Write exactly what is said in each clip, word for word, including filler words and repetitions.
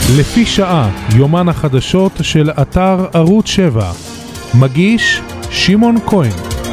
לפי שעה, יומן החדשות של אתר ערוץ שבע. מגיש שמעון כהן.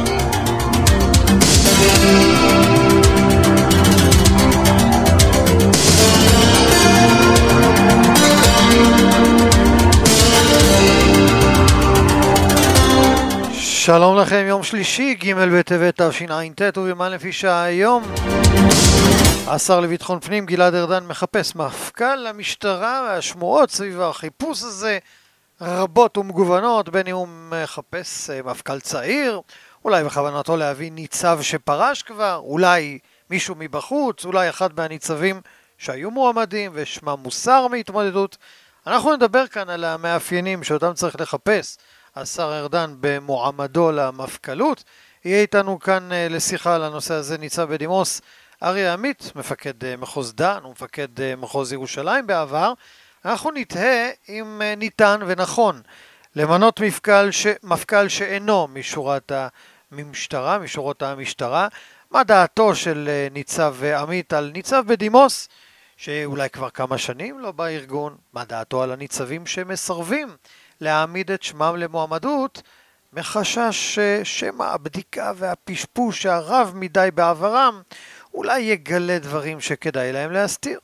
שלום לכם, יום שלישי, ג' בטבת תשע"ט, וביומן לפי שעה היום. השר לביטחון פנים גלעד ארדן מחפש מפכ"ל למשטרה, והשמועות סביב החיפוש הזה רבות ומגוונות, בין אם הוא מחפש מפכ"ל צעיר, אולי בכוונתו להביא ניצב שפרש כבר, אולי מישהו מבחוץ, אולי אחד מהניצבים שהיו מועמדים ושמה מוסר מהתמודדות. אנחנו נדבר כאן על המאפיינים שאותם צריך לחפש השר ארדן במועמדו למפכ"לות. יהיה איתנו כאן לשיחה על הנושא הזה ניצב בדימוס אריה עמית, מפקד מחוז דן ומפקד מחוז ירושלים בעבר. אנחנו נתהה אם ניתן ונכון למנות מפכ"ל, ש... מפכ"ל שאינו משורת המשטרה, משורות המשטרה. מה דעתו של ניצב עמית על ניצב בדימוס, שאולי כבר כמה שנים לא בארגון? מה דעתו על הניצבים שמסרבים להעמיד את שמם למועמדות, מחשש שמא הבדיקה והפשפוש הרב מדי בעברם אולי יגלה דברים שכדאי להם להסתיר.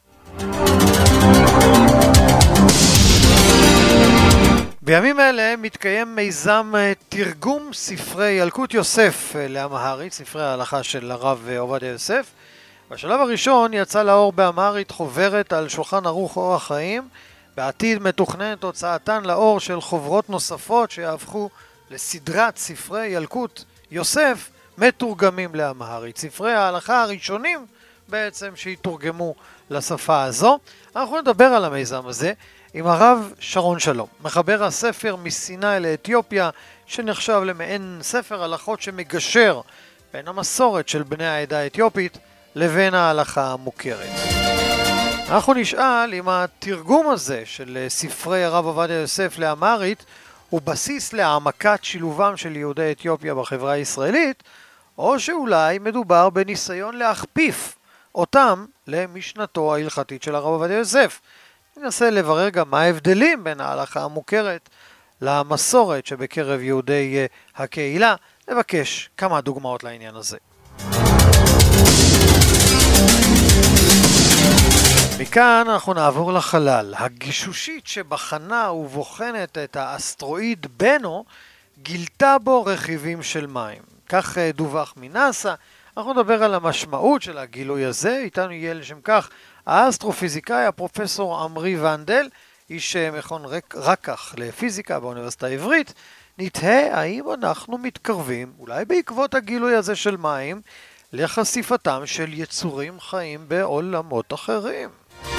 בימים אלה מתקיים מיזם תרגום ספרי ילקוט יוסף לאמהרית, ספרי ההלכה של הרב עובדיה יוסף. בשלב הראשון יצא לאור באמהרית חוברת על שולחן ערוך אורח חיים. בעתיד מתוכננת הוצאתן לאור של חוברות נוספות שיהפכו לסדרת ספרי ילקוט יוסף מתורגמים לאמהרית. ספרי ההלכה הראשונים בעצם שהתורגמו לשפה הזו. אנחנו נדבר על המיזם הזה עם הרב שרון שלום, מחבר הספר מסיני לאתיופיה, שנחשב למעין ספר הלכות שמגשר בין המסורת של בני העדה האתיופית לבין ההלכה המוכרת. אנחנו נשאל אם התרגום הזה של ספרי הרב עובדיה יוסף לאמהרית הוא בסיס להעמקת שילובם של יהודי אתיופיה בחברה הישראלית, או שאולי מדובר בניסיון להכפיף אותם למשנתו ההלכתית של הרב עובדיה יוסף. ננסה לברר גם מה ההבדלים בין ההלכה המוכרת למסורת שבקרב יהודי הקהילה. נבקש כמה דוגמאות לעניין הזה. מכאן אנחנו נעבור לחלל. הגישושית שבחנה ובוחנת את האסטרואיד בנו גילתה בו רכיבים של מים. כך דווח מנאסא. אנחנו נדבר על המשמעות של הגילוי הזה. איתנו יהיה לשם כך האסטרופיזיקאי הפרופסור עמרי ונדל, איש מכון רקח לפיזיקה באוניברסיטה העברית. נתהה האם אנחנו מתקרבים, אולי בעקבות הגילוי הזה של מים, לחשיפתם של יצורים חיים בעולמות אחרים.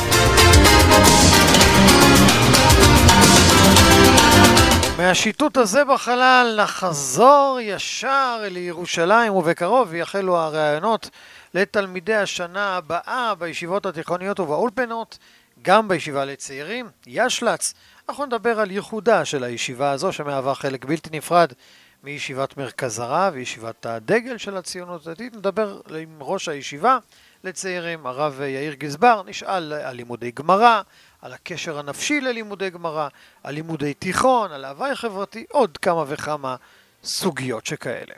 מהשיטוט הזה בחלל נחזור ישר לירושלים, ובקרוב יחלו הרעיונות לתלמידי השנה הבאה בישיבות התיכוניות ובאולפנות, גם בישיבה לצעירים, ישלץ. אנחנו נדבר על ייחודה של הישיבה הזו, שמהווה חלק בלתי נפרד מישיבת מרכז הרב וישיבת הדגל של הציונות הדתית. נדבר עם ראש הישיבה לצעירים, הרב יאיר גזבר. נשאל על לימודי גמרא, על הקשר הנפשי ללימודי גמרא, על לימודי תיכון, על הווי חברתי, עוד כמה וכמה סוגיות שכאלה.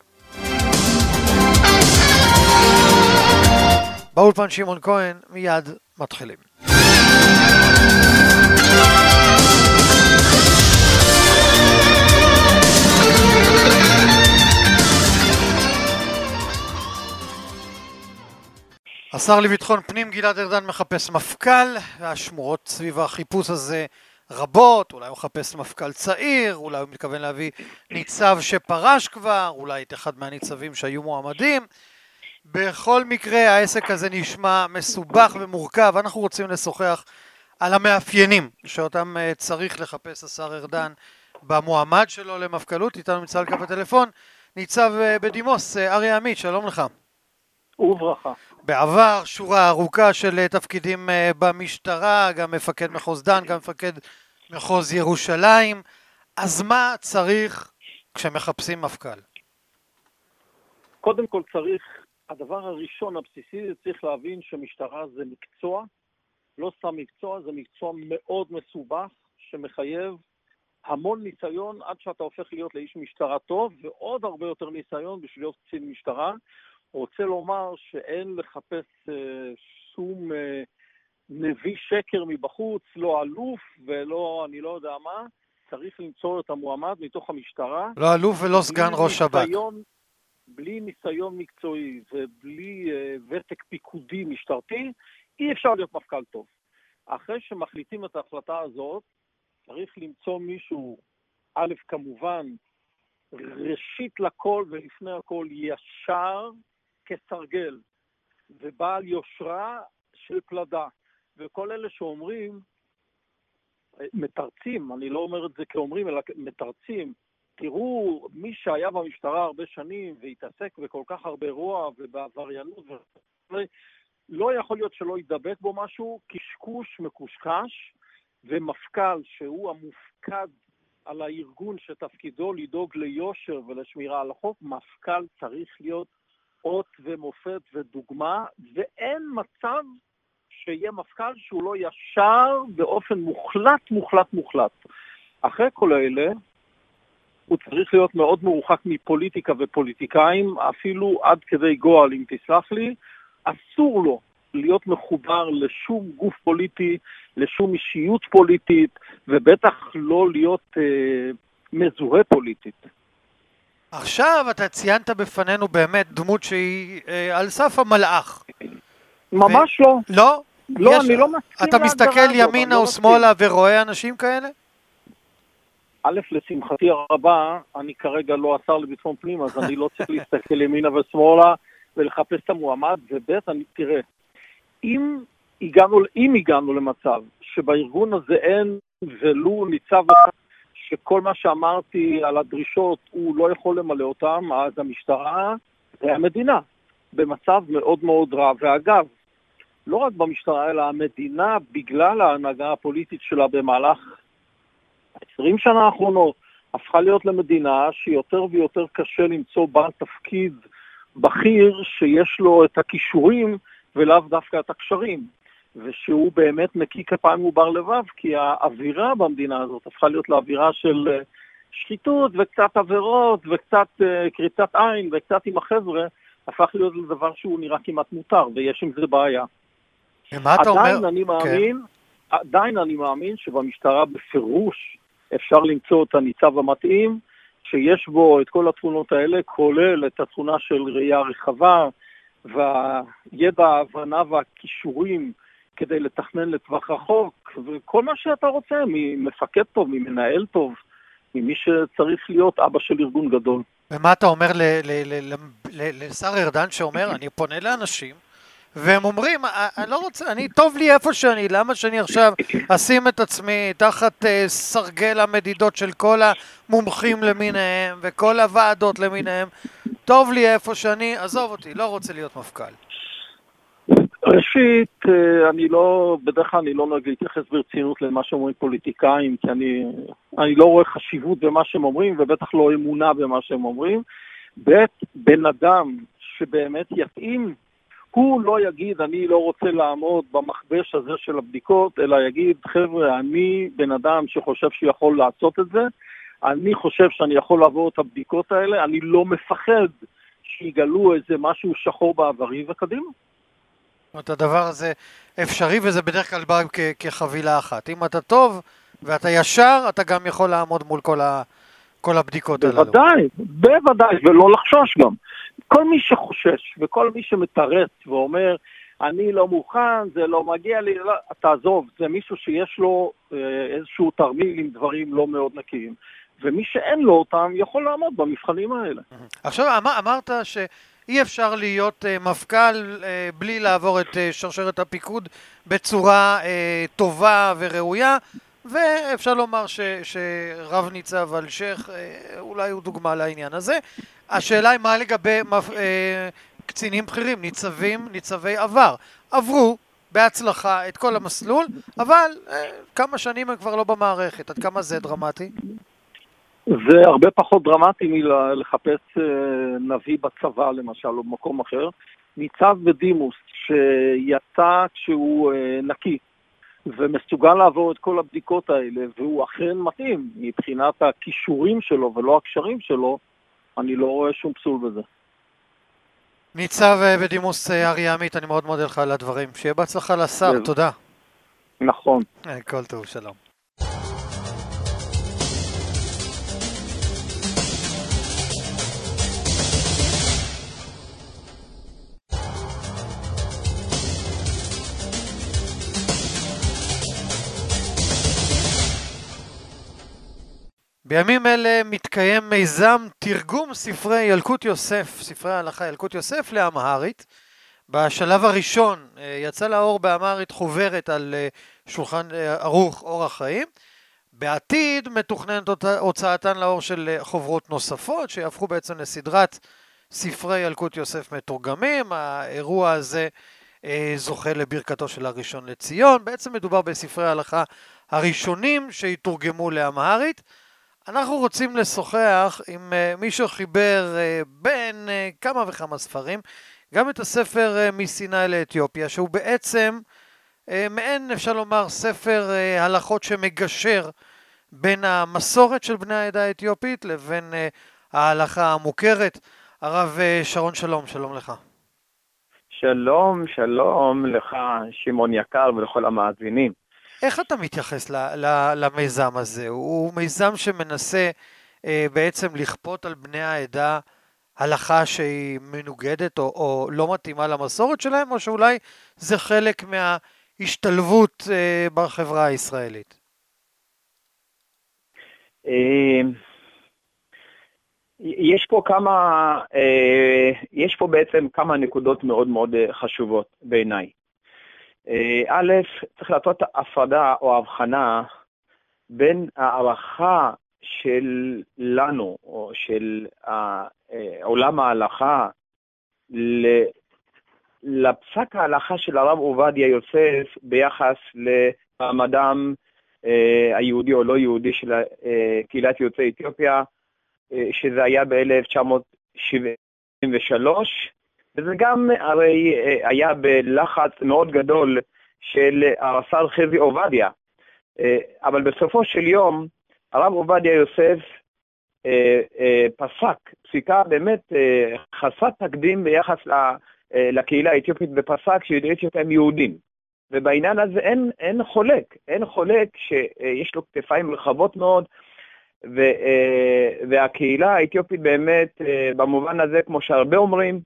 באולפן שמעון כהן, מיד מתחילים. השר לביטחון פנים גלעד ארדן מחפש מפכ"ל, והשמועות סביב החיפוש הזה רבות. אולי הוא מחפש מפכ"ל צעיר, אולי הוא מתכוון להביא ניצב שפרש כבר, אולי את אחד מהניצבים שהיו מועמדים. בכל מקרה העסק הזה נשמע מסובך ומורכב. אנחנו רוצים לשוחח על המאפיינים שאותם צריך לחפש השר ארדן במועמד שלו למפכ"לות. איתנו מצד קו הטלפון ניצב בדימוס אריה עמית, שלום לך. וברכה. בעבר שורה ארוכה של תפקידים במשטרה, גם מפקד מחוז דן, גם מפקד מחוז ירושלים. אז מה צריך כשמחפשים מפכ"ל? קודם כל צריך, הדבר הראשון הבסיסי, צריך להבין שמשטרה זה מקצוע, לא סתם מקצוע, זה מקצוע מאוד מסובך, שמחייב המון ניסיון עד שאתה הופך להיות לאיש משטרה טוב, ועוד הרבה יותר ניסיון בשביל להיות קצין משטרה. רוצה לומר שאין לחפש אה, שום אה, נביא שקר מבחוץ, לא אלוף ולא אני לא יודע מה, צריך למצוא את המועמד מתוך המשטרה. לא אלוף ולא סגן ראש שב"כ. בלי ניסיון מקצועי ובלי אה, ותק פיקודי משטרתי, אי אפשר להיות מפכ"ל טוב. אחרי שמחליטים את ההחלטה הזאת, צריך למצוא מישהו, א' כמובן, ראשית לכל ולפני הכל ישר כסרגל, ובעל יושרה של פלדה. וכל אלה שאומרים, מתרצים, אני לא אומר את זה כאומרים, אלא מתרצים, תראו, מי שהיה במשטרה הרבה שנים והתעסק בכל כך הרבה רוע ובעבריינות, לא יכול להיות שלא ידבק בו משהו, קשקוש מקושקש, ומפכ"ל שהוא המופקד על הארגון שתפקידו לדאוג ליושר ולשמירה על החוק, מפכ"ל צריך להיות אות ומופת ודוגמה, ואין מצב שיהיה מפכ"ל שהוא לא ישר באופן מוחלט, מוחלט, מוחלט. אחרי כל האלה, הוא צריך להיות מאוד מרוחק מפוליטיקה ופוליטיקאים, אפילו עד כדי גועל, אם תסלח לי, אסור לו להיות מחובר לשום גוף פוליטי, לשום אישיות פוליטית, ובטח לא להיות אה, מזוהה פוליטית. עכשיו אתה ציינת בפנינו באמת דמות שהיא אה, על סף המלאך. ממש ו... לא. לא? לא, יש... אני לא מסכים. אתה מסתכל ימינה או שמאלה ורואה אנשים כאלה? א', לשמחתי הרבה, אני כרגע לא השר לביטחון פנים, אז אני לא צריך להסתכל ימינה ושמאלה ולחפש את המועמד, וב' אני תראה, אם הגענו, אם הגענו למצב שבארגון הזה אין ולו ניצב אחד שכל מה שאמרתי על הדרישות הוא לא יכול למלא אותם, אז המשטרה והמדינה במצב מאוד מאוד רע. ואגב, לא רק במשטרה, אלא המדינה, בגלל ההנהגה הפוליטית שלה במהלך עשרים שנה האחרונות, הפכה להיות למדינה שיותר ויותר קשה למצוא בעל תפקיד בכיר שיש לו את הכישורים ולאו דווקא את הקשרים, ושהוא באמת נקי כפיים ובר לבב, כי האווירה במדינה הזאת הפכה להיות לאווירה של שחיתות וקצת עבירות וקצת קריצת עין וקצת עם החבר'ה, הפך להיות לדבר שהוא נראה כמעט מותר, ויש עם זה בעיה. עדיין אני מאמין, עדיין אני מאמין שבמשטרה בפירוש אפשר למצוא את הניצב המתאים, שיש בו את כל התכונות האלה, כולל את התכונה של ראייה רחבה, והידע, ההבנה והכישורים כדי לתכנן לטווח רחוק, וכל מה שאתה רוצה, ממפקד טוב, ממנהל טוב, ממי שצריך להיות אבא של ארגון גדול. ומה אתה אומר לשר ארדן שאומר, אני פונה לאנשים, והם אומרים, אני לא רוצה, אני טוב לי איפה שאני, למה שאני עכשיו אשים את עצמי תחת סרגל המדידות של כל המומחים למיניהם וכל הוועדות למיניהם, טוב לי איפה שאני, עזוב אותי, לא רוצה להיות מפכ"ל. ראשית, אני לא, בדרך כלל אני לא נוהג להתייחס ברצינות למה שאומרים פוליטיקאים, כי אני, אני לא רואה חשיבות במה שהם אומרים, ובטח לא אמונה במה שהם אומרים. בית, בן אדם שבאמת יתאים, הוא לא יגיד, אני לא רוצה לעמוד במחבש הזה של הבדיקות, אלא יגיד, חבר'ה, אני בן אדם שחושב שיכול לעשות את זה, אני חושב שאני יכול לעבור את הבדיקות האלה, אני לא מפחד שיגלו איזה משהו שחור בעברי וקדימה. את הדבר הזה אפשרי, וזה בדרך כלל בא כ- כחבילה אחת. אם אתה טוב ואתה ישר, אתה גם יכול לעמוד מול כל, ה- כל הבדיקות הללו. בוודאי, בוודאי, ולא לחשוש גם. כל מי שחושש וכל מי שמתרץ ואומר, אני לא מוכן, זה לא מגיע לי, לא, תעזוב, זה מישהו שיש לו אה, איזשהו תרמיל עם דברים לא מאוד נקיים. ומי שאין לו אותם יכול לעמוד במבחנים האלה. עכשיו אמר, אמרת שאי אפשר להיות uh, מפכ"ל uh, בלי לעבור את uh, שרשרת הפיקוד בצורה uh, טובה וראויה, ואפשר לומר ש, שרב ניצב אלשיך uh, אולי הוא דוגמה לעניין הזה. השאלה היא מה לגבי מפ... uh, קצינים בכירים, ניצבים, ניצבי עבר. עברו בהצלחה את כל המסלול, אבל uh, כמה שנים הם כבר לא במערכת, עד כמה זה דרמטי? זה הרבה פחות דרמטי מלחפש נביא בצבא למשל או במקום אחר. ניצב בדימוס שיצא כשהוא נקי ומסוגל לעבור את כל הבדיקות האלה, והוא אכן מתאים מבחינת הכישורים שלו ולא הקשרים שלו, אני לא רואה שום פסול בזה. ניצב בדימוס אריה עמית, אני מאוד מודה לך על הדברים. שיהיה בהצלחה לשר, תודה. נכון. כל טוב, שלום. בימים אלה מתקיים מיזם תרגום ספרי ילקוט יוסף, ספרי ההלכה ילקוט יוסף לאמהרית. בשלב הראשון יצא לאור באמהרית חוברת על שולחן ערוך אורח חיים. בעתיד מתוכננת הוצאתן לאור של חוברות נוספות שיהפכו בעצם לסדרת ספרי ילקוט יוסף מתורגמים. האירוע הזה זוכה לברכתו של הראשון לציון. בעצם מדובר בספרי ההלכה הראשונים שיתורגמו לאמהרית. אנחנו רוצים לשוחח עם מי שחיבר בין כמה וכמה ספרים, גם את הספר מסיני לאתיופיה, שהוא בעצם מעין, אפשר לומר, ספר הלכות שמגשר בין המסורת של בני העדה האתיופית לבין ההלכה המוכרת. הרב שרון, שלום, שלום לך. שלום, שלום לך, שמעון יקר, ולכל המאזינים. איך אתה מתייחס ל, ל, למיזם הזה? הוא מיזם שמנסה אה, בעצם לכפות על בני העדה הלכה שהיא מנוגדת או, או לא מתאימה למסורת שלהם, או שאולי זה חלק מההשתלבות אה, בחברה הישראלית? אה, יש פה כמה, אה, יש פה בעצם כמה נקודות מאוד מאוד חשובות בעיניי. א', צריך לעשות הפרדה או הבחנה בין הערכה שלנו או של עולם ההלכה לפסק ההלכה של הרב עובדיה יוסף ביחס למעמדם היהודי או לא יהודי של קהילת יוצאי אתיופיה, שזה היה ב-אלף תשע מאות שבעים ושלוש, וזה גם הרי היה בלחץ מאוד גדול של הרס"ר חזי עובדיה. אבל בסופו של יום, הרב עובדיה יוסף פסק, פסיקה באמת חסרת תקדים ביחס לקהילה האתיופית, ופסק שיהודי אתיופיה הם יהודים. ובעניין הזה אין, אין חולק, אין חולק שיש לו כתפיים רחבות מאוד, והקהילה האתיופית באמת במובן הזה, כמו שהרבה אומרים,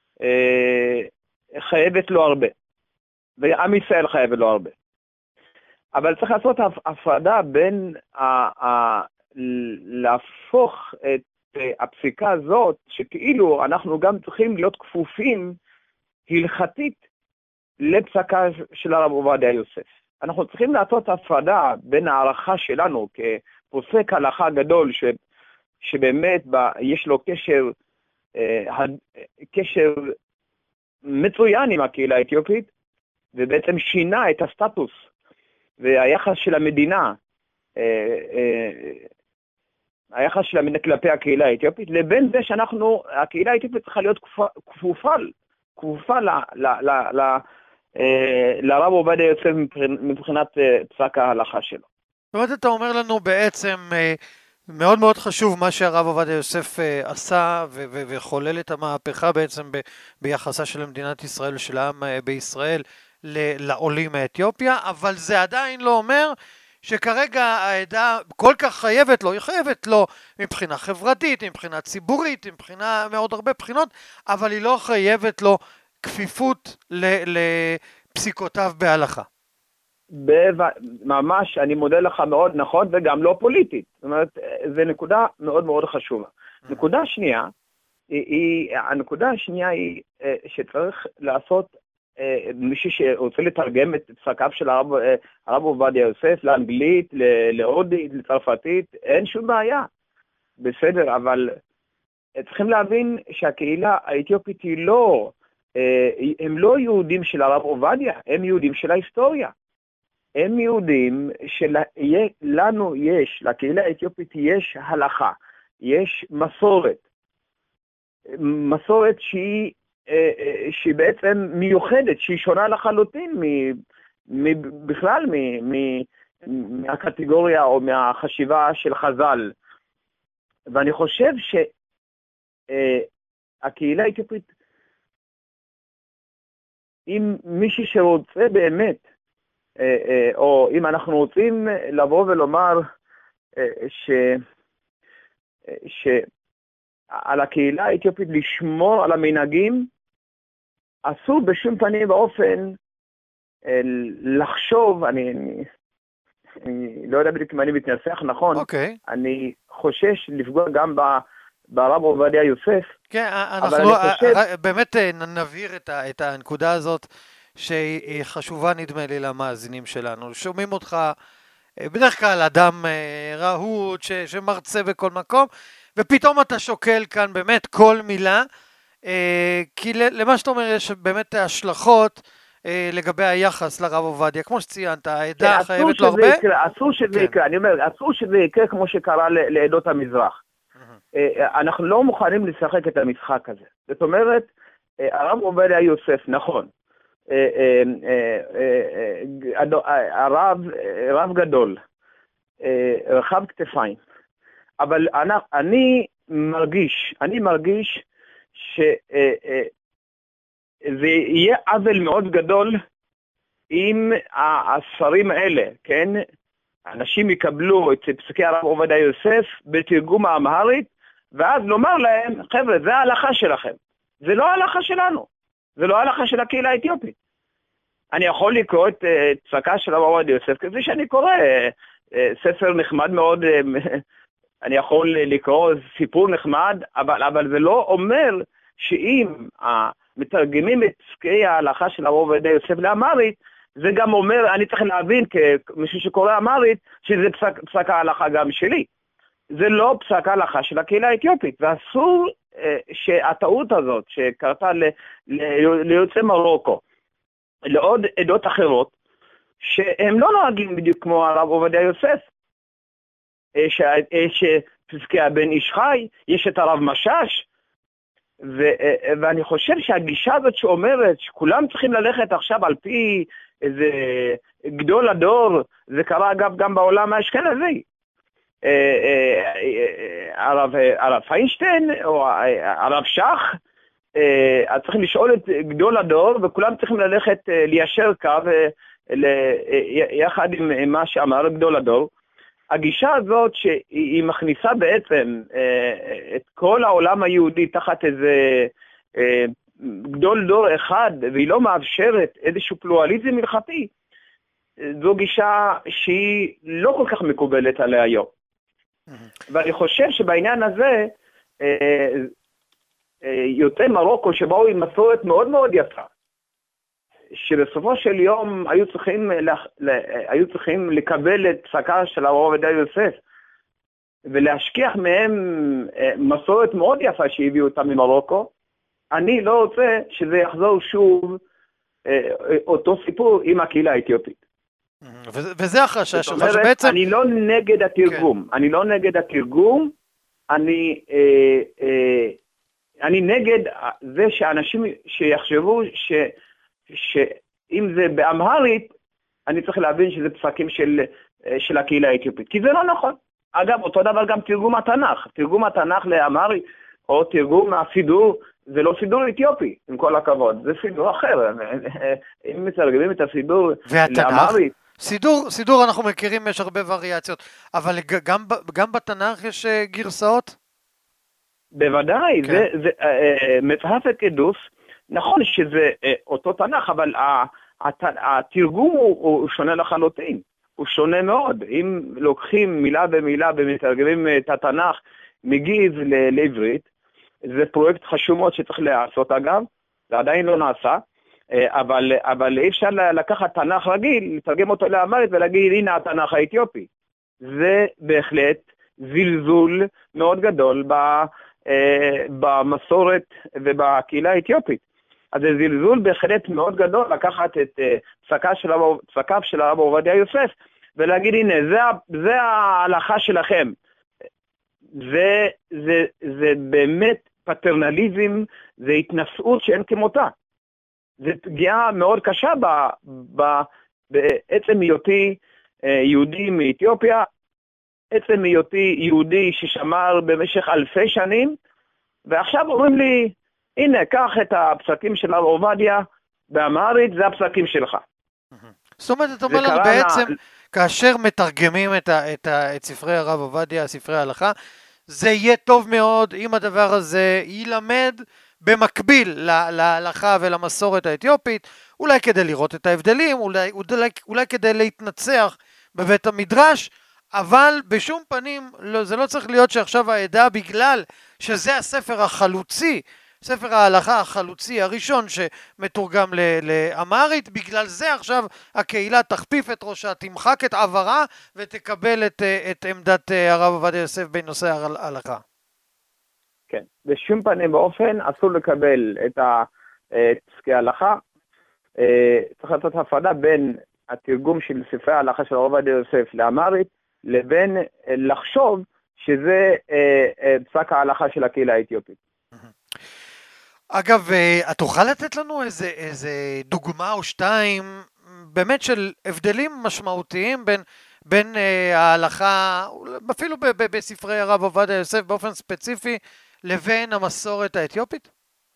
חייבת לו הרבה, ועם ישראל חייבת לו הרבה. אבל צריך לעשות הפרדה בין ה- ה- להפוך את הפסיקה הזאת, שכאילו אנחנו גם צריכים להיות כפופים הלכתית לפסקה של הרב עובדיה יוסף. אנחנו צריכים לעשות הפרדה בין הערכה שלנו כפוסק הלכה גדול, ש, שבאמת ב, יש לו קשר, אה, קשר מצוין עם הקהילה האתיופית, ובעצם שינה את הסטטוס והיחס של המדינה, אה, אה, היחס של המדינה כלפי הקהילה האתיופית, לבין זה שאנחנו, הקהילה האתיופית צריכה להיות כפופה, כפופה, כפופה ל, ל, ל, ל, אה, לרב עובדיה יוסף מבחינת אה, פסק ההלכה שלו. זאת אומרת, אתה אומר לנו בעצם, אה, מאוד מאוד חשוב מה שהרב עובדיה יוסף אה, עשה ו- ו- וחולל את המהפכה בעצם ב- ביחסה של מדינת ישראל ושל העם אה, בישראל ל- לעולים מאתיופיה, אבל זה עדיין לא אומר שכרגע העדה כל כך חייבת לו, היא חייבת לו מבחינה חברתית, מבחינה ציבורית, מבחינה מאוד הרבה בחינות, אבל היא לא חייבת לו כפיפות לפסיקותיו בהלכה. ממש, אני מודה לך מאוד, נכון, וגם לא פוליטית. זאת אומרת, זו נקודה מאוד מאוד חשובה. נקודה שנייה, היא, הנקודה השנייה היא שצריך לעשות, מישהו שרוצה לתרגם את פסקיו של הרב, הרב עובדיה יוסף לאנגלית, להודית, לצרפתית, אין שום בעיה. בסדר, אבל צריכים להבין שהקהילה האתיופית היא לא, הם לא יהודים של הרב עובדיה, הם יהודים של ההיסטוריה. הם יהודים שלנו יש, לקהילה האתיופית יש הלכה, יש מסורת. מסורת שהיא, שהיא בעצם מיוחדת, שהיא שונה לחלוטין בכלל מהקטגוריה או מהחשיבה של חז"ל. ואני חושב שהקהילה האתיופית, אם מישהו שרוצה באמת, או אם אנחנו רוצים לבוא ולומר ש... שעל הקהילה האתיופית לשמור על המנהגים, אסור בשום פנים באופן לחשוב, אני, אני, אני לא יודע בדיוק אם אני מתנסח נכון, okay. אני חושש לפגוע גם ב, ברב עובדיה יוסף. כן, אנחנו חושב... באמת נבהיר את, ה, את הנקודה הזאת, שהיא חשובה נדמה לי למאזינים שלנו. שומעים אותך בדרך כלל אדם רהוט ש, שמרצה בכל מקום, ופתאום אתה שוקל כאן באמת כל מילה, כי למה שאתה אומר יש באמת השלכות לגבי היחס לרב עובדיה, כמו שציינת, העדה חייבת לו הרבה. אסור שזה יקרה, אני אומר, אסור שזה יקרה כמו שקרה לעדות המזרח. אנחנו לא מוכנים לשחק את המשחק הזה. זאת אומרת, הרב עובדיה יוסף, נכון, הרב, רב גדול, רחב כתפיים, אבל אני מרגיש, אני מרגיש שזה יהיה עוול מאוד גדול אם הספרים האלה, כן, אנשים יקבלו את פסקי הרב עובדיה יוסף בתרגום האמהרית, ואז לומר להם, חבר'ה, זה ההלכה שלכם. זה לא ההלכה שלנו. זה לא ההלכה של הקהילה האתיופית. אני יכול לקרוא את פסקה של הרב עובדיה יוסף, כפי שאני קורא ספר נחמד מאוד, אני יכול לקרוא סיפור נחמד, אבל, אבל זה לא אומר שאם מתרגמים את פסקי ההלכה של הרב עובדיה יוסף לאמהרית, זה גם אומר, אני צריך להבין כמישהו שקורא אמהרית, שזה פסק, פסק ההלכה גם שלי. זה לא פסק ההלכה של הקהילה האתיופית, ואסור אה, שהטעות הזאת שקרתה ל, ל, ליוצאי מרוקו, לעוד עדות אחרות, שהם לא נוהגים בדיוק כמו הרב עובדיה יוסף, אה, ש, אה, שפסקי הבן איש חי, יש את הרב משש, ו, אה, ואני חושב שהגישה הזאת שאומרת שכולם צריכים ללכת עכשיו על פי איזה גדול הדור, זה קרה אגב גם בעולם האשכנזי. הרב פיינשטיין או הרב שך, אז צריכים לשאול את גדול הדור, וכולם צריכים ללכת ליישר קו יחד עם מה שאמר גדול הדור. הגישה הזאת שהיא מכניסה בעצם את כל העולם היהודי תחת איזה גדול דור אחד, והיא לא מאפשרת איזשהו פלורליזם הלכתי, זו גישה שהיא לא כל כך מקובלת עליה היום. ואני חושב שבעניין הזה, יוצאי מרוקו שבאו עם מסורת מאוד מאוד יפה, שבסופו של יום היו צריכים, היו צריכים לקבל את פסקה של הרב עובדיה יוסף, ולהשכיח מהם מסורת מאוד יפה שהביאו אותם ממרוקו. אני לא רוצה שזה יחזור שוב אותו סיפור עם הקהילה האתיופית. וזה החשש שלך שבעצם... אני לא נגד התרגום, אני לא נגד התרגום, אני אני נגד זה שאנשים שיחשבו שאם זה באמהרית, אני צריך להבין שזה פסקים של של הקהילה האתיופית, כי זה לא נכון. אגב, אותו דבר גם תרגום התנ"ך, תרגום התנ"ך לאמהרית, או תרגום הסידור, זה לא סידור אתיופי, עם כל הכבוד, זה סידור אחר. אם מתרגמים את הסידור לאמהרית... סידור, סידור אנחנו מכירים, יש הרבה וריאציות, אבל גם, גם בתנ"ך יש גרסאות? בוודאי, כן. זה, זה מצחף הקדוש, נכון שזה אותו תנ"ך, אבל התרגום הוא, הוא שונה לחלוטין, הוא שונה מאוד. אם לוקחים מילה במילה ומתרגמים את התנ"ך מגיז לעברית, זה פרויקט חשוב מאוד שצריך לעשות אגב, זה עדיין לא נעשה, אבל, אבל אי אפשר לקחת תנ"ך רגיל, לתרגם אותו לאמהרית ולהגיד, הנה התנ"ך האתיופי. זה בהחלט זלזול מאוד גדול במסורת ובקהילה האתיופית. אז זה זלזול בהחלט מאוד גדול לקחת את פסקיו של הרב עובדיה יוסף, ולהגיד, הנה, זה, זה ההלכה שלכם. זה, זה, זה באמת פטרנליזם, זה התנשאות שאין כמותה. זה פגיעה מאוד קשה בעצם היותי יהודי מאתיופיה, עצם היותי יהודי ששמר במשך אלפי שנים, ועכשיו אומרים לי, הנה, קח את הפסקים של הרב עובדיה באמהרית, זה הפסקים שלך. זאת אומרת, אתה אומר לנו בעצם, כאשר מתרגמים את, ה, את, ה, את ספרי הרב עובדיה, ספרי ההלכה, זה יהיה טוב מאוד אם הדבר הזה ילמד במקביל להלכה ולמסורת האתיופית, אולי כדי לראות את ההבדלים, אולי, אולי, אולי כדי להתנצח בבית המדרש, אבל בשום פנים לא, זה לא צריך להיות שעכשיו העדה, בגלל שזה הספר החלוצי, ספר ההלכה החלוצי הראשון שמתורגם לאמהרית, בגלל זה עכשיו הקהילה תכפיף את ראשה, תמחק את עברה ותקבל את, את עמדת הרב עובדיה יוסף בנושא ההלכה. כן, בשום פנים באופן אסור לקבל את פסקי ההלכה. צריך לעשות הפרדה בין התרגום של ספרי ההלכה של הרב עובדיה יוסף לאמהרית, לבין לחשוב שזה פסק ההלכה של הקהילה האתיופית. אגב, את תוכל לתת לנו איזה, איזה דוגמה או שתיים באמת של הבדלים משמעותיים בין, בין אה, ההלכה, אפילו ב- ב- בספרי הרב עובדיה יוסף באופן ספציפי, לבין המסורת האתיופית?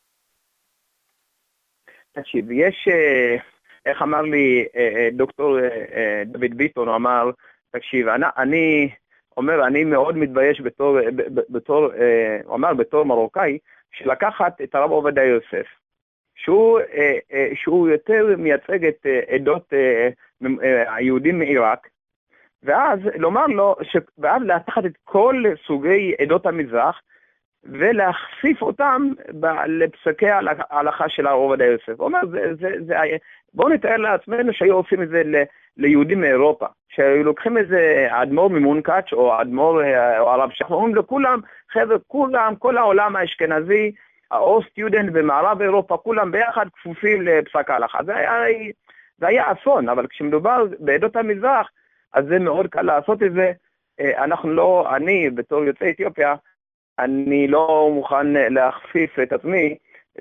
תקשיב, יש, איך אמר לי דוקטור דוד ביטון, הוא אמר, תקשיב, אני, אני אומר, אני מאוד מתבייש בתור, בתור, הוא אמר, בתור מרוקאי, שלקחת את הרב עובדיה יוסף, שהוא, שהוא יותר מייצג את עדות היהודים מעיראק, ואז לומר לו, ואז לקחת את כל סוגי עדות המזרח, ולהחשיף אותם לפסקי ההלכה של הרב עובדיה יוסף. הוא אומר, זה, זה, זה, בואו נתאר לעצמנו שהיו עושים את זה ל, ליהודים מאירופה, שהיו לוקחים איזה אדמו"ר ממונקאץ' או אדמו"ר או הרב שך, ואומרים לכולם, חבר'ה, כולם, כל העולם האשכנזי, או סטודנט במערב אירופה, כולם ביחד כפופים לפסק ההלכה. זה היה, זה היה אסון, אבל כשמדובר בעדות המזרח, אז זה מאוד קל לעשות את זה. אנחנו לא, אני בתור יוצא אתיופיה, אני לא מוכן להכפיף את עצמי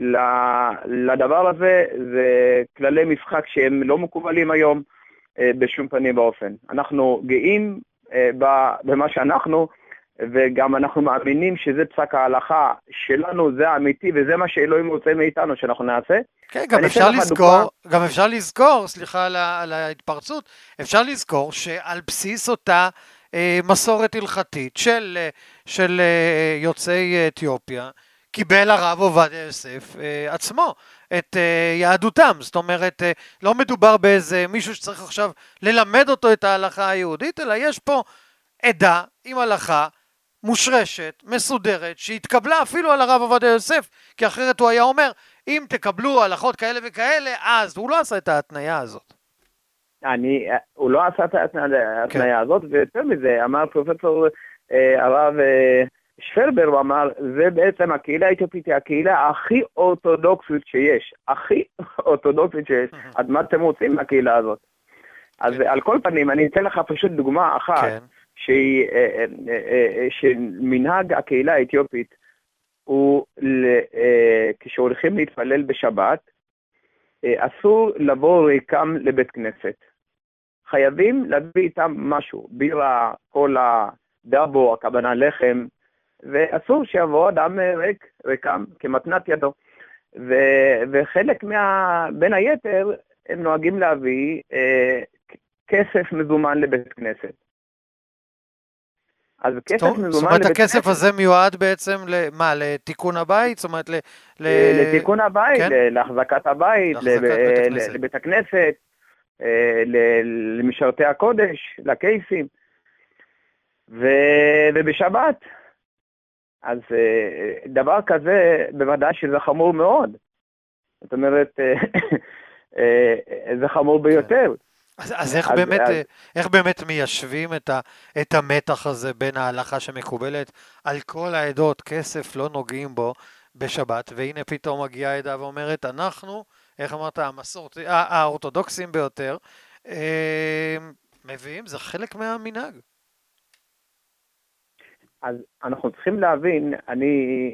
לדבר הזה. זה כללי משחק שהם לא מקובלים היום בשום פנים באופן. אנחנו גאים במה שאנחנו, וגם אנחנו מאמינים שזה פסק ההלכה שלנו, זה האמיתי, וזה מה שאלוהים רוצה מאיתנו שאנחנו נעשה. כן, גם אפשר לזכור, גם אפשר לזכור, סליחה על ההתפרצות, אפשר לזכור שעל בסיס אותה מסורת הלכתית של, של יוצאי אתיופיה, קיבל הרב עובדיה יוסף עצמו את יהדותם. זאת אומרת, לא מדובר באיזה מישהו שצריך עכשיו ללמד אותו את ההלכה היהודית, אלא יש פה עדה עם הלכה מושרשת, מסודרת, שהתקבלה אפילו על הרב עובדיה יוסף, כי אחרת הוא היה אומר, אם תקבלו הלכות כאלה וכאלה, אז הוא לא עשה את ההתניה הזאת. אני, הוא לא עשה את ההתניה הזאת, ויותר מזה, אמר פרופסור הרב שפרבר, הוא אמר, זה בעצם הקהילה האתיופית, היא הקהילה הכי אורתודוקסית שיש, הכי אורתודוקסית שיש. אז מה אתם רוצים מהקהילה הזאת? אז על כל פנים, אני אתן לך פשוט דוגמה אחת, שמנהג הקהילה האתיופית, הוא כשהולכים להתפלל בשבת, אסור לבוא ריקם לבית כנסת. חייבים להביא איתם משהו, בירה, קולה, דאבו, הכוונה לחם, ואסור שיבוא אדם ריק, ריקם, כמתנת ידו. ו, וחלק מה, בין היתר, הם נוהגים להביא אה, כסף מזומן לבית כנסת. אז כסף טוב, מזומן זאת אומרת, לבית הכסף כנסת, הזה מיועד בעצם למה? לתיקון הבית? זאת אומרת, ל, ל... לתיקון הבית, כן? להחזקת הבית, להחזקת לב, בית הכנסת. לבית הכנסת, למשרתי הקודש, לקייסים, ו, ובשבת. אז דבר כזה, בוודאי שזה חמור מאוד. זאת אומרת, זה חמור ביותר. אז, אז איך, אז, באמת, אז... איך באמת מיישבים את, ה, את המתח הזה בין ההלכה שמקובלת על כל העדות, כסף לא נוגעים בו בשבת, והנה פתאום מגיעה העדה ואומרת, אנחנו, איך אמרת, המסורת, האורתודוקסים ביותר, מביאים, זה חלק מהמנהג. אז אנחנו צריכים להבין, אני,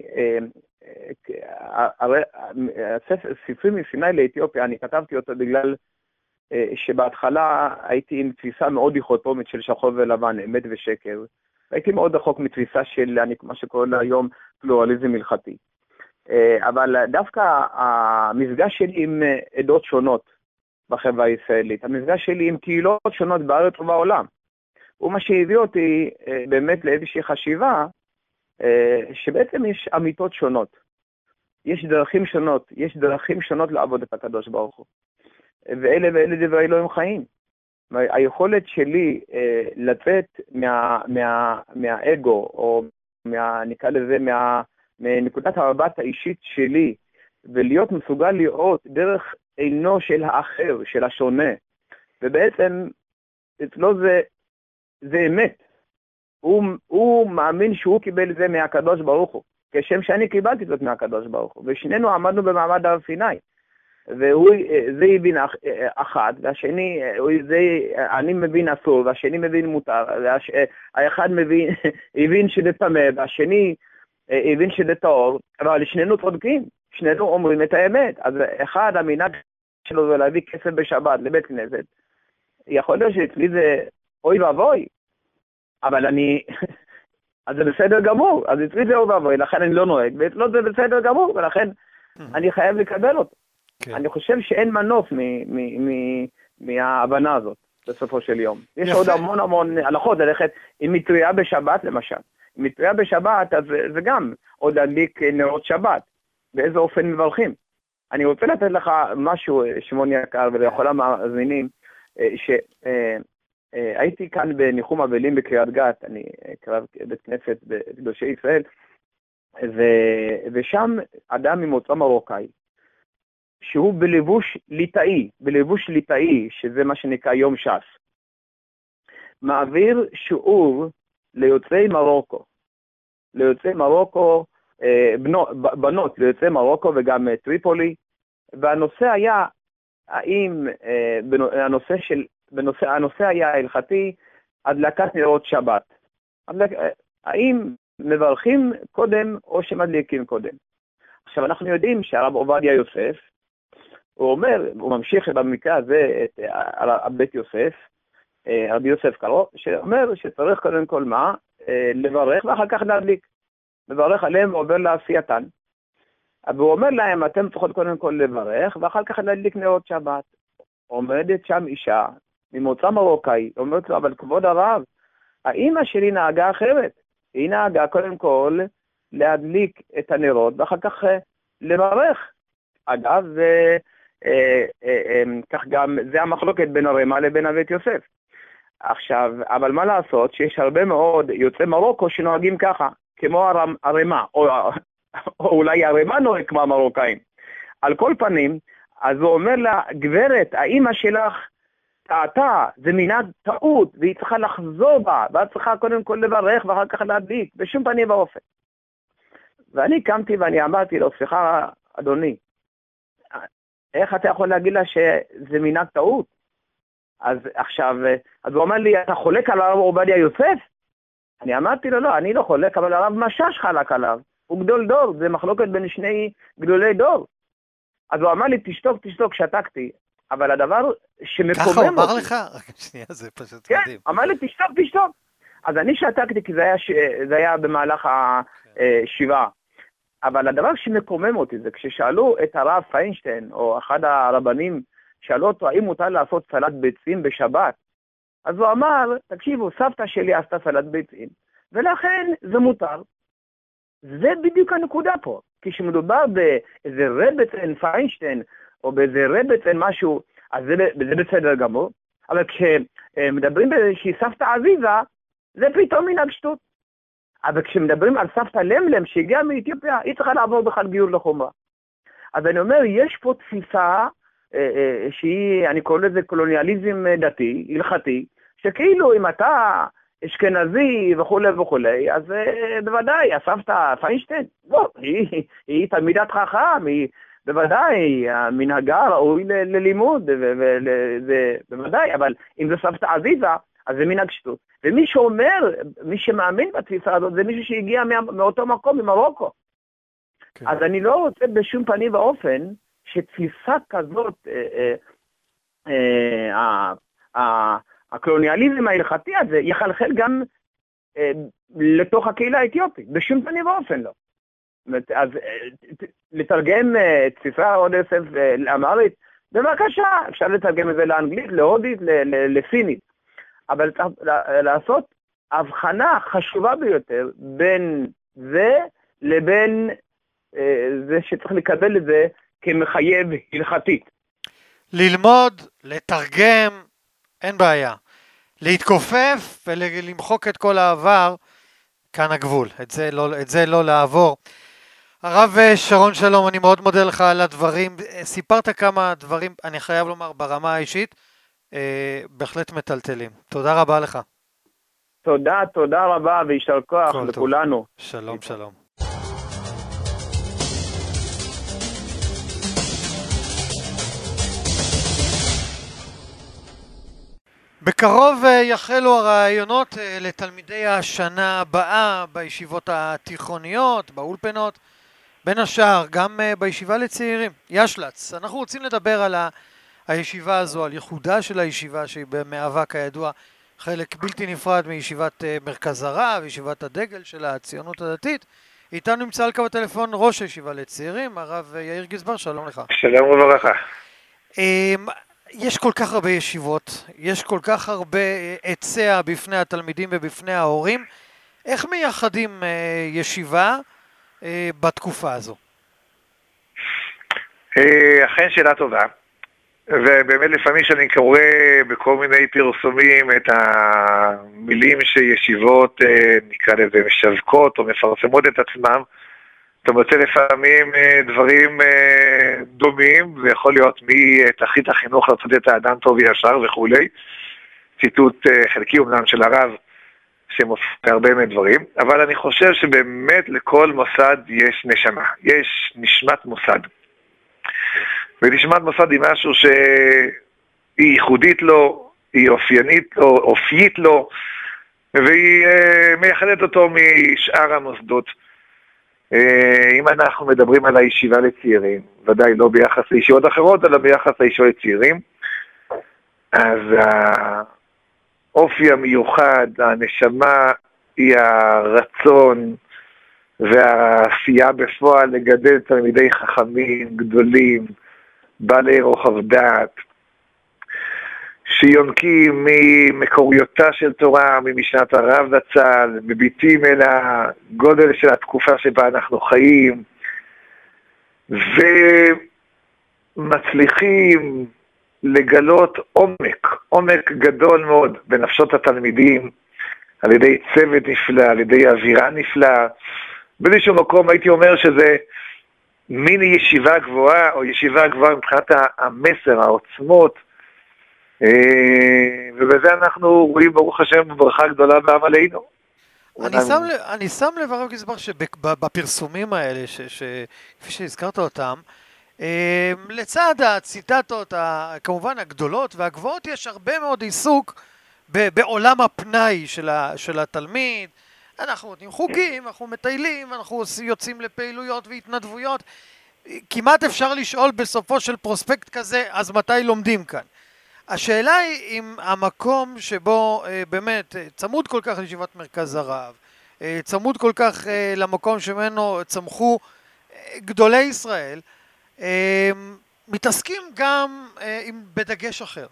ספרי מסיני לאתיופיה, אני כתבתי אותו בגלל שבהתחלה הייתי עם תפיסה מאוד דיכוטומית של שחור ולבן, אמת ושקר. הייתי מאוד רחוק מתפיסה של מה שקורא לה היום פלורליזם הלכתי. אבל דווקא המפגש שלי עם עדות שונות בחברה הישראלית, המפגש שלי עם קהילות שונות בארץ ובעולם, הוא מה שהביא אותי באמת לאיזושהי חשיבה, שבעצם יש אמיתות שונות. יש דרכים שונות, יש דרכים שונות לעבוד את הקדוש ברוך הוא. ואלה ואלה דברי אלוהים חיים. היכולת שלי לצאת מה, מה, מהאגו, או מה, נקרא לזה, מה, מנקודת המבט האישית שלי, ולהיות מסוגל לראות דרך עינו של האחר, של השונה. ובעצם, אצלו זה, זה אמת. הוא, הוא מאמין שהוא קיבל את זה מהקדוש ברוך הוא, כשם שאני קיבלתי זאת מהקדוש ברוך הוא. ושנינו עמדנו במעמד הר סיני. והוא, זה הבין אחת, והשני, זה, אני מבין אסור, והשני מבין מותר, והאחד מבין, הבין שזה טמא, והשני הבין שזה טהור, אבל שנינו צודקים, שנינו אומרים את האמת. אז אחד, המנהג שלו זה להביא כסף בשבת לבית כנסת, יכול להיות שאצלי זה אוי ואבוי, אבל אני, אז זה בסדר גמור, אז אצלי זה אוי ואבוי, לכן אני לא נוהג, ואצלו זה בסדר גמור, ולכן אני חייב לקבל אותו. כן. אני חושב שאין מנוף מ- מ- מ- מההבנה הזאת, בסופו של יום. יש יפה. עוד המון המון הלכות ללכת עם מטריה בשבת למשל. עם מטריה בשבת, אז זה גם עוד להדליק נרות שבת. באיזה אופן מברכים. אני רוצה לתת לך משהו, שמעון יקר, ולכל המאזינים, שהייתי כאן בניחום אבלים בקריית גת, אני קרב בית כנסת בקדושי ישראל, ו- ושם אדם ממוצא מרוקאי, שהוא בלבוש ליטאי, בלבוש ליטאי, שזה מה שנקרא יום ש"ס, מעביר שיעור ליוצאי מרוקו, ליוצאי מרוקו, בנות, בנות ליוצאי מרוקו וגם טריפולי, והנושא היה, האם, הנושא של, בנושא, הנושא היה הלכתי, הדלקת נרות שבת. האם מברכים קודם או שמדליקים קודם? עכשיו אנחנו יודעים שהרב עובדיה יוסף, הוא אומר, הוא ממשיך במקרה הזה את בית יוסף, רבי יוסף קרו, שאומר שצריך קודם כל מה? לברך ואחר כך להדליק. לברך עליהם ועובר לעשייתן. והוא אומר להם, אתם צריכות קודם כל לברך ואחר כך להדליק נרות שבת. עומדת שם אישה ממוצא מרוקאי, אומרת לו, אבל כבוד הרב, האמא שלי נהגה אחרת. היא נהגה קודם כל להדליק את הנרות ואחר כך לברך. אגב, זה, אה, אה, אה, כך גם, זה המחלוקת בין הרמ"א לבין הבית יוסף. עכשיו, אבל מה לעשות שיש הרבה מאוד יוצאי מרוקו שנוהגים ככה, כמו הרמ"א, או, או אולי הרמ"א נוהג כמו המרוקאים. על כל פנים, אז הוא אומר לה, גברת, האמא שלך טעתה, זה מנהג טעות, והיא צריכה לחזור בה, ואת צריכה קודם כל לברך ואחר כך להדליק, בשום פנים ואופן. ואני קמתי ואני אמרתי לו, סליחה אדוני, איך אתה יכול להגיד לה שזה מנהג טעות? אז עכשיו, אז הוא אומר לי, אתה חולק על הרב עובדיה יוסף? אני אמרתי לו, לא, אני לא חולק, אבל הרב משש חלק עליו. הוא גדול דור, זה מחלוקת בין שני גדולי דור. אז הוא אמר לי, תשתוק, תשתוק, שתקתי. אבל הדבר שמקומם אותי... ככה הוא אמר לך? רק שנייה, זה פשוט מדהים. כן, אמר לי, תשתוק, תשתוק. אז אני שתקתי, כי זה היה, זה היה במהלך השבעה. אבל הדבר שמקומם אותי זה כששאלו את הרב פיינשטיין, או אחד הרבנים, שאלו אותו, האם מותר לעשות סלט ביצים בשבת? אז הוא אמר, תקשיבו, סבתא שלי עשתה סלט ביצים, ולכן זה מותר. זה בדיוק הנקודה פה. כשמדובר באיזה רבצן פיינשטיין, או באיזה רבצן משהו, אז זה, זה בסדר גמור. אבל כשמדברים באיזושהי סבתא עזיזה, זה פתאום מנהג שטות. אבל כשמדברים על סבתא למלם שהגיעה מאתיופיה, היא צריכה לעבור בכלל גיור לחומרה. אז אני אומר, יש פה תפיסה שהיא, אני קורא לזה קולוניאליזם דתי, הלכתי, שכאילו אם אתה אשכנזי וכו' וכו', אז בוודאי, הסבתא פיינשטיין, לא, היא, היא תלמידת חכם, היא בוודאי, המנהגה ראוי ללימוד, וזה בוודאי, אבל אם זה סבתא עזיזה, אז זה מנהג שטות. ומי שאומר, מי שמאמין בתפיסה הזאת, זה מישהו שהגיע מאותו מקום, ממרוקו. כן. אז אני לא רוצה בשום פנים ואופן, שתפיסה כזאת אה, אה, הקולוניאליזם ההלכתי הזה יחלחל גם אה, לתוך הקהילה האתיופית, בשום פנים ואופן לא. אז לתרגם את ספרי עוד יוסף לאמרית, בבקשה, אפשר לתרגם את זה לאנגלית, להודית, לסינית, אבל צריך לעשות הבחנה חשובה ביותר בין זה לבין זה שצריך לקבל את זה כמחייב הלכתית. ללמוד, לתרגם, אין בעיה. להתכופף ולמחוק את כל העבר, כאן הגבול. את זה לא, את זה לא לעבור. הרב שרון שלום, אני מאוד מודה לך על הדברים. סיפרת כמה דברים, אני חייב לומר ברמה האישית, אה, בהחלט מטלטלים. תודה רבה לך. תודה, תודה רבה וישר כוח לכולנו. שלום, שלום. בקרוב יחלו הרעיונות לתלמידי השנה הבאה בישיבות התיכוניות, באולפנות, בין השאר גם בישיבה לצעירים, ישלץ. אנחנו רוצים לדבר על הישיבה הזו, על ייחודה של הישיבה שהיא במהווה כידוע חלק בלתי נפרד מישיבת מרכז הרב, ישיבת הדגל של הציונות הדתית. איתנו נמצא על קו הטלפון ראש הישיבה לצעירים, הרב יאיר גזבר, שלום לך. שלום וברכה. יש כל כך הרבה ישיבות, יש כל כך הרבה היצע בפני התלמידים ובפני ההורים. איך מייחדים אה, ישיבה אה, בתקופה הזו? אה, אכן שאלה טובה. ובאמת לפעמים שאני קורא בכל מיני פרסומים את המילים שישיבות, אה, נקרא לזה, משווקות או מפרסמות את עצמם, אתה מוצא לפעמים דברים דומים, זה יכול להיות מתכלית החינוך לעשות את האדם טוב וישר וכו'. ציטוט חלקי אומנם של הרב שמופיע הרבה מדברים, אבל אני חושב שבאמת לכל מוסד יש נשמה, יש נשמת מוסד. ונשמת מוסד היא משהו שהיא ייחודית לו, היא אופיינית לו, אופיית לו, והיא מייחדת אותו משאר המוסדות. אם אנחנו מדברים על הישיבה לצעירים, ודאי לא ביחס לישיבות אחרות, אלא ביחס לישיבות לצעירים, אז האופי המיוחד, הנשמה, היא הרצון והעשייה בפועל לגדל תלמידי חכמים גדולים, בעלי רוחב דעת, שיונקים ממקוריותה של תורה, ממשנת הרב זצ"ל, מביטים אל הגודל של התקופה שבה אנחנו חיים, ומצליחים לגלות עומק, עומק גדול מאוד בנפשות התלמידים, על ידי צוות נפלא, על ידי אווירה נפלאה. באיזשהו מקום הייתי אומר שזה מיני ישיבה גבוהה, או ישיבה גבוהה מבחינת המסר, העוצמות, ובזה אנחנו רואים ברוך השם ברכה גדולה בעם עלינו. אני שם לב, אני שם לב הרב גזבר שבפרסומים האלה, כפי שהזכרת אותם, לצד הציטטות כמובן הגדולות והגבוהות, יש הרבה מאוד עיסוק בעולם הפנאי של התלמיד. אנחנו נותנים חוגים, אנחנו מטיילים, אנחנו יוצאים לפעילויות והתנדבויות. כמעט אפשר לשאול בסופו של פרוספקט כזה, אז מתי לומדים כאן? השאלה היא אם המקום שבו אה, באמת צמוד כל כך לישיבת מרכז הרב, אה, צמוד כל כך אה, למקום שמנו צמחו אה, גדולי ישראל, אה, מתעסקים גם אה, עם בדגש אחר.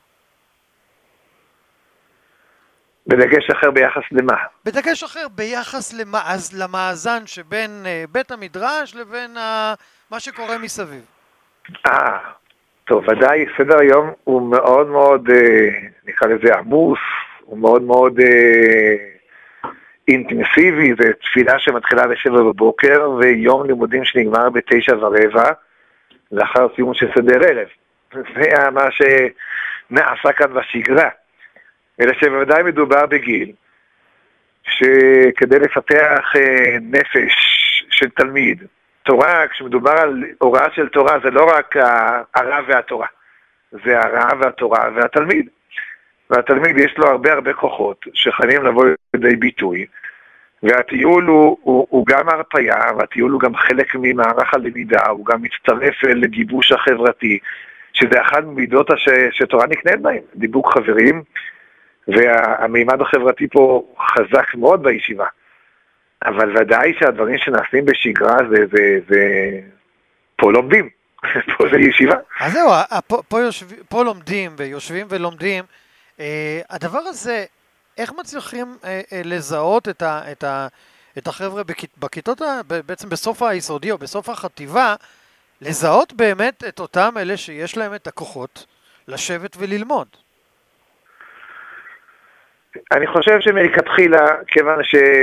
בדגש אחר ביחס למה? בדגש אחר ביחס למאז, למאזן שבין אה, בית המדרש לבין אה, מה שקורה מסביב. אה, טוב, ודאי סדר היום הוא מאוד מאוד, אה, נקרא לזה עמוס, הוא מאוד מאוד אה, אינטנסיבי, זה תפילה שמתחילה בשבע בבוקר, ויום לימודים שנגמר בתשע ורבע, לאחר סיום של סדר ערב. זה מה שנעשה כאן בשגרה. אלא שבוודאי מדובר בגיל, שכדי לפתח אה, נפש של תלמיד, תורה, כשמדובר על הוראה של תורה, זה לא רק הרב והתורה, זה הרב והתורה והתלמיד. והתלמיד יש לו הרבה הרבה כוחות שחייבים לבוא לידי ביטוי, והטיול הוא, הוא, הוא גם הרפיה, והטיול הוא גם חלק ממערך הלמידה, הוא גם מצטרף לגיבוש החברתי, שזה אחד ממידות ש, שתורה נקנית בהם, דיבוק חברים, והמימד החברתי פה חזק מאוד בישיבה. אבל ודאי שהדברים שנעשים בשגרה זה, זה, זה... פה לומדים, פה זה ישיבה. אז זהו, פה, פה, יושב, פה לומדים ויושבים ולומדים. אה, הדבר הזה, איך מצליחים אה, אה, לזהות את, ה, את, ה, את החבר'ה בכ, בכיתות, בעצם בסוף היסודי או בסוף החטיבה, לזהות באמת את אותם אלה שיש להם את הכוחות לשבת וללמוד? אני חושב שמלכתחילה, כיוון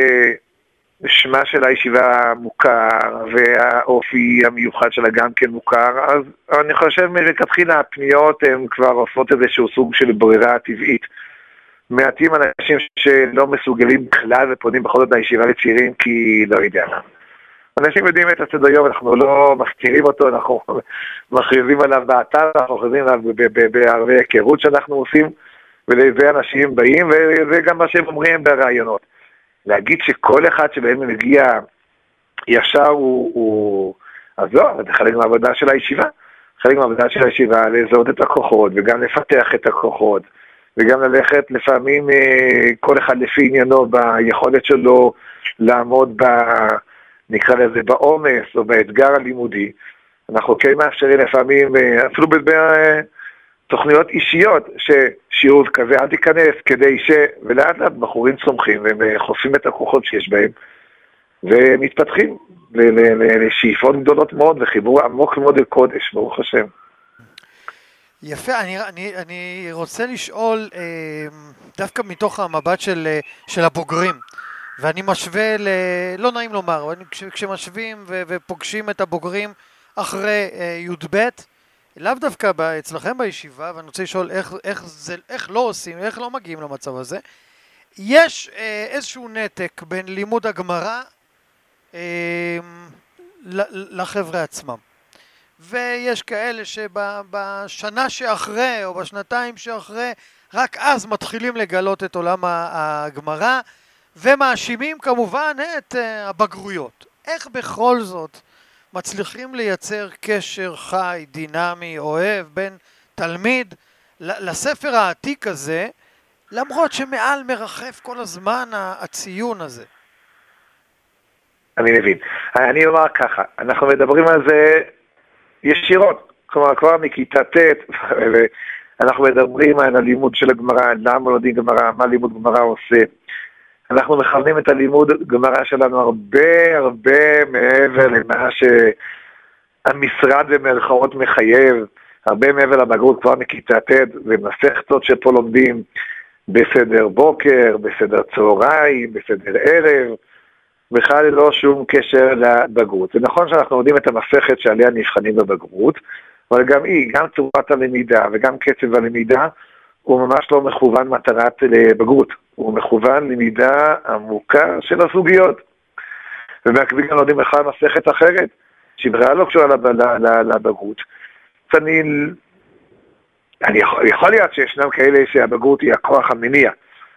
ששמה של הישיבה מוכר, והאופי המיוחד שלה גם כן מוכר, אז אני חושב מלכתחילה הפניות הן כבר עושות איזשהו סוג של ברירה טבעית. מעטים אנשים שלא מסוגלים בכלל ופונים בכל זאת לישיבה לצעירים, כי לא יודע מה. אנשים יודעים את הסדר יום, אנחנו לא מסתירים אותו, אנחנו מכריזים עליו באתר, אנחנו מכריזים עליו בערבי היכרות שאנחנו עושים, ולזה אנשים באים, וזה גם מה שהם אומרים ברעיונות. להגיד שכל אחד שבהם מגיע ישר הוא, הוא... אז לא, זה חלק מהעבודה של הישיבה. חלק מהעבודה של הישיבה לזהות את הכוחות, וגם לפתח את הכוחות, וגם ללכת לפעמים כל אחד לפי עניינו ביכולת שלו לעמוד ב... נקרא לזה בעומס או באתגר הלימודי. אנחנו כן מאפשרים לפעמים, אפילו בתוכניות אישיות, ששיעור כזה אל תיכנס כדי ש... ולאט לאט בחורים צומחים והם חושפים את הכוחות שיש בהם ומתפתחים לשאיפות גדולות מאוד וחיבור עמוק מאוד לקודש, ברוך השם. יפה, אני, אני, אני רוצה לשאול אה, דווקא מתוך המבט של, של הבוגרים, ואני משווה, ל... לא נעים לומר, כש, כשמשווים ו, ופוגשים את הבוגרים אחרי אה, י"ב, לאו דווקא אצלכם בישיבה, ואני רוצה לשאול איך, איך, זה, איך לא עושים, איך לא מגיעים למצב הזה. יש אה, איזשהו נתק בין לימוד הגמרא אה, לחבר'ה עצמם. ויש כאלה שבשנה שאחרי או בשנתיים שאחרי רק אז מתחילים לגלות את עולם הגמרא ומאשימים כמובן את הבגרויות. איך בכל זאת מצליחים לייצר קשר חי, דינמי, אוהב בין תלמיד לספר העתיק הזה, למרות שמעל מרחף כל הזמן הציון הזה? אני מבין. אני אומר ככה, אנחנו מדברים על זה ישירות, כלומר כבר מכיתה ט' אנחנו מדברים על הלימוד של הגמרא, למה לומדים גמרא, מה לימוד גמרא עושה. אנחנו מכוונים את הלימוד גמרא שלנו הרבה הרבה מעבר למה שהמשרד במרכאות מחייב, הרבה מעבר לבגרות כבר מכיתה ט' ומסכתות שפה לומדים בסדר בוקר, בסדר צהריים, בסדר ערב, בכלל לא שום קשר לבגרות. זה נכון שאנחנו יודעים את המסכת שעליה נבחנים בבגרות, אבל גם היא, גם צורת הלמידה וגם קצב הלמידה, הוא ממש לא מכוון מטרת לבגרות, הוא מכוון למידה עמוקה של הסוגיות. ובמקביל גם יודעים בכלל מסכת אחרת, שהיא בכלל לא קשורה לבגרות. אני, אני יכול, יכול להיות שישנם כאלה שהבגרות היא הכוח המניע,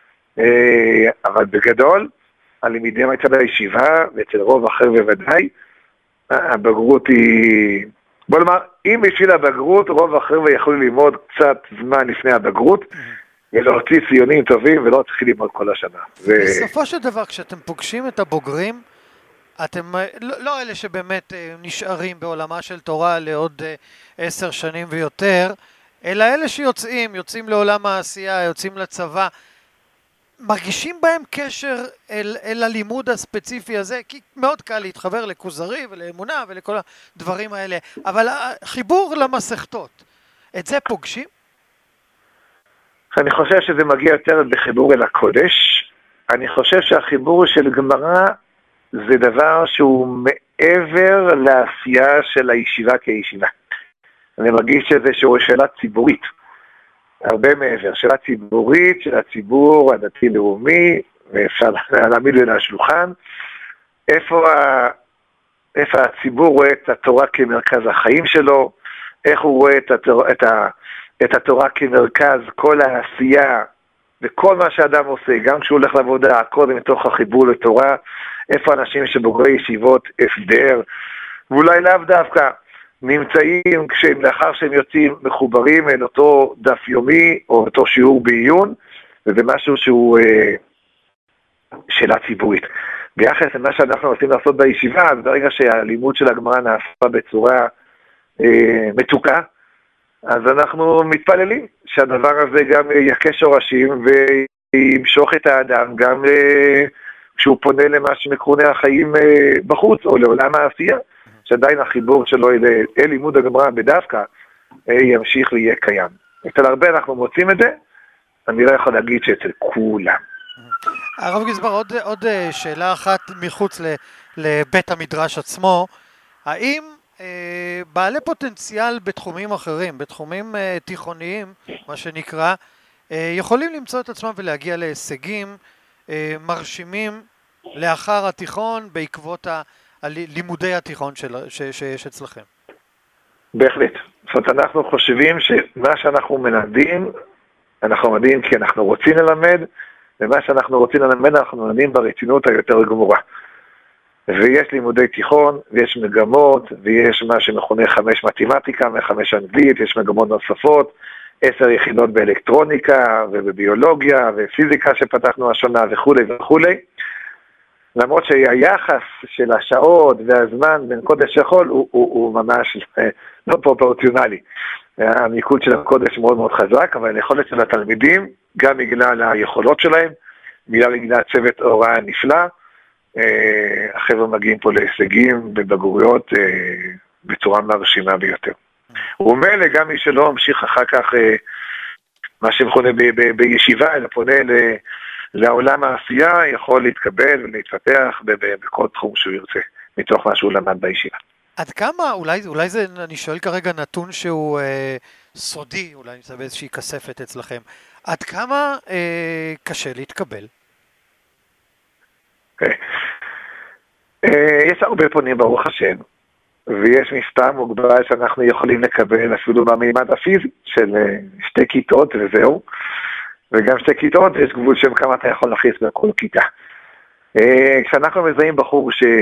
אבל בגדול, הלמידים הייתה בישיבה, ואצל רוב אחר בוודאי, הבגרות היא... בוא נאמר, אם בשביל הבגרות, רוב אחר ויכולו ללמוד קצת זמן לפני הבגרות, ולהוציא ציונים טובים, ולא צריכים ללמוד כל השנה. בסופו של דבר, כשאתם פוגשים את הבוגרים, אתם לא אלה שבאמת נשארים בעולמה של תורה לעוד עשר שנים ויותר, אלא אלה שיוצאים, יוצאים לעולם העשייה, יוצאים לצבא, מרגישים בהם קשר אל, אל הלימוד הספציפי הזה, כי מאוד קל להתחבר לכוזרי ולאמונה ולכל הדברים האלה, אבל החיבור למסכתות, את זה פוגשים? אני חושב שזה מגיע יותר בחיבור אל הקודש. אני חושב שהחיבור של גמרא זה דבר שהוא מעבר לעשייה של הישיבה כישיבה. אני מרגיש שזה שהוא שאלה ציבורית. הרבה מעבר, שאלה ציבורית, של הציבור הדתי-לאומי, ואפשר להעמיד בין השולחן, איפה, ה... איפה הציבור רואה את התורה כמרכז החיים שלו, איך הוא רואה את, התור... את, ה... את התורה כמרכז כל העשייה, וכל מה שאדם עושה, גם כשהוא הולך לעבודה, הכל זה מתוך החיבור לתורה, איפה אנשים שבוגרי ישיבות הסדר, ואולי לאו דווקא, נמצאים לאחר שהם יוצאים מחוברים אל אותו דף יומי או אותו שיעור בעיון, וזה משהו שהוא אה, שאלה ציבורית. ביחס למה שאנחנו רוצים לעשות בישיבה, אז ברגע שהלימוד של הגמרא נעשה בצורה אה, מתוקה, אז אנחנו מתפללים שהדבר הזה גם יכה שורשים וימשוך את האדם גם אה, כשהוא פונה למה שמכונה החיים אה, בחוץ או לעולם העשייה, שעדיין החיבור שלו אל, אל לימוד הגמרא בדווקא אה, ימשיך ויהיה קיים. אצל הרבה אנחנו מוצאים את זה, אני לא יכול להגיד שאצל כולם. הרב גזבר, עוד, עוד שאלה אחת מחוץ ל, לבית המדרש עצמו, האם אה, בעלי פוטנציאל בתחומים אחרים, בתחומים אה, תיכוניים, מה שנקרא, אה, יכולים למצוא את עצמם ולהגיע להישגים אה, מרשימים לאחר התיכון בעקבות ה, הלימודי התיכון של, ש, שיש אצלכם? בהחלט. זאת אומרת, אנחנו חושבים שמה שאנחנו מלמדים, אנחנו מלמדים כי אנחנו רוצים ללמד, ומה שאנחנו רוצים ללמד אנחנו מלמדים ברצינות היותר גמורה. ויש לימודי תיכון, ויש מגמות, ויש מה שמכונה חמש מתמטיקה, חמש אנגלית, יש מגמות נוספות, עשר יחידות באלקטרוניקה, ובביולוגיה, ופיזיקה שפתחנו השנה, וכו' וכו'. למרות שהיחס של השעות והזמן בין קודש לחול הוא, הוא, הוא ממש לא פרופורציונלי. המיקוד של הקודש מאוד מאוד חזק, אבל היכולת של התלמידים, גם בגלל היכולות שלהם, בגלל בגלל צוות הוראה נפלא, החבר'ה מגיעים פה להישגים בבגרויות בצורה מרשימה ביותר. ומילא גם מי שלא המשיך אחר כך מה שמכונה בישיבה, אלא פונה לעולם העשייה, יכול להתקבל ולהתפתח בכל תחום שהוא ירצה, מתוך מה שהוא למד בישיבה. עד כמה, אולי, אולי זה, אני שואל כרגע נתון שהוא אה, סודי, אולי נמצא באיזושהי כספת אצלכם, עד כמה אה, קשה להתקבל? Okay. אה, יש הרבה פונים ברוך השם, ויש מספר מוגבל שאנחנו יכולים לקבל אפילו במימד הפיזי של אה, שתי כיתות וזהו, וגם שתי כיתות יש גבול שם כמה אתה יכול להכניס בכל כיתה. אה, כשאנחנו מזהים בחור ש...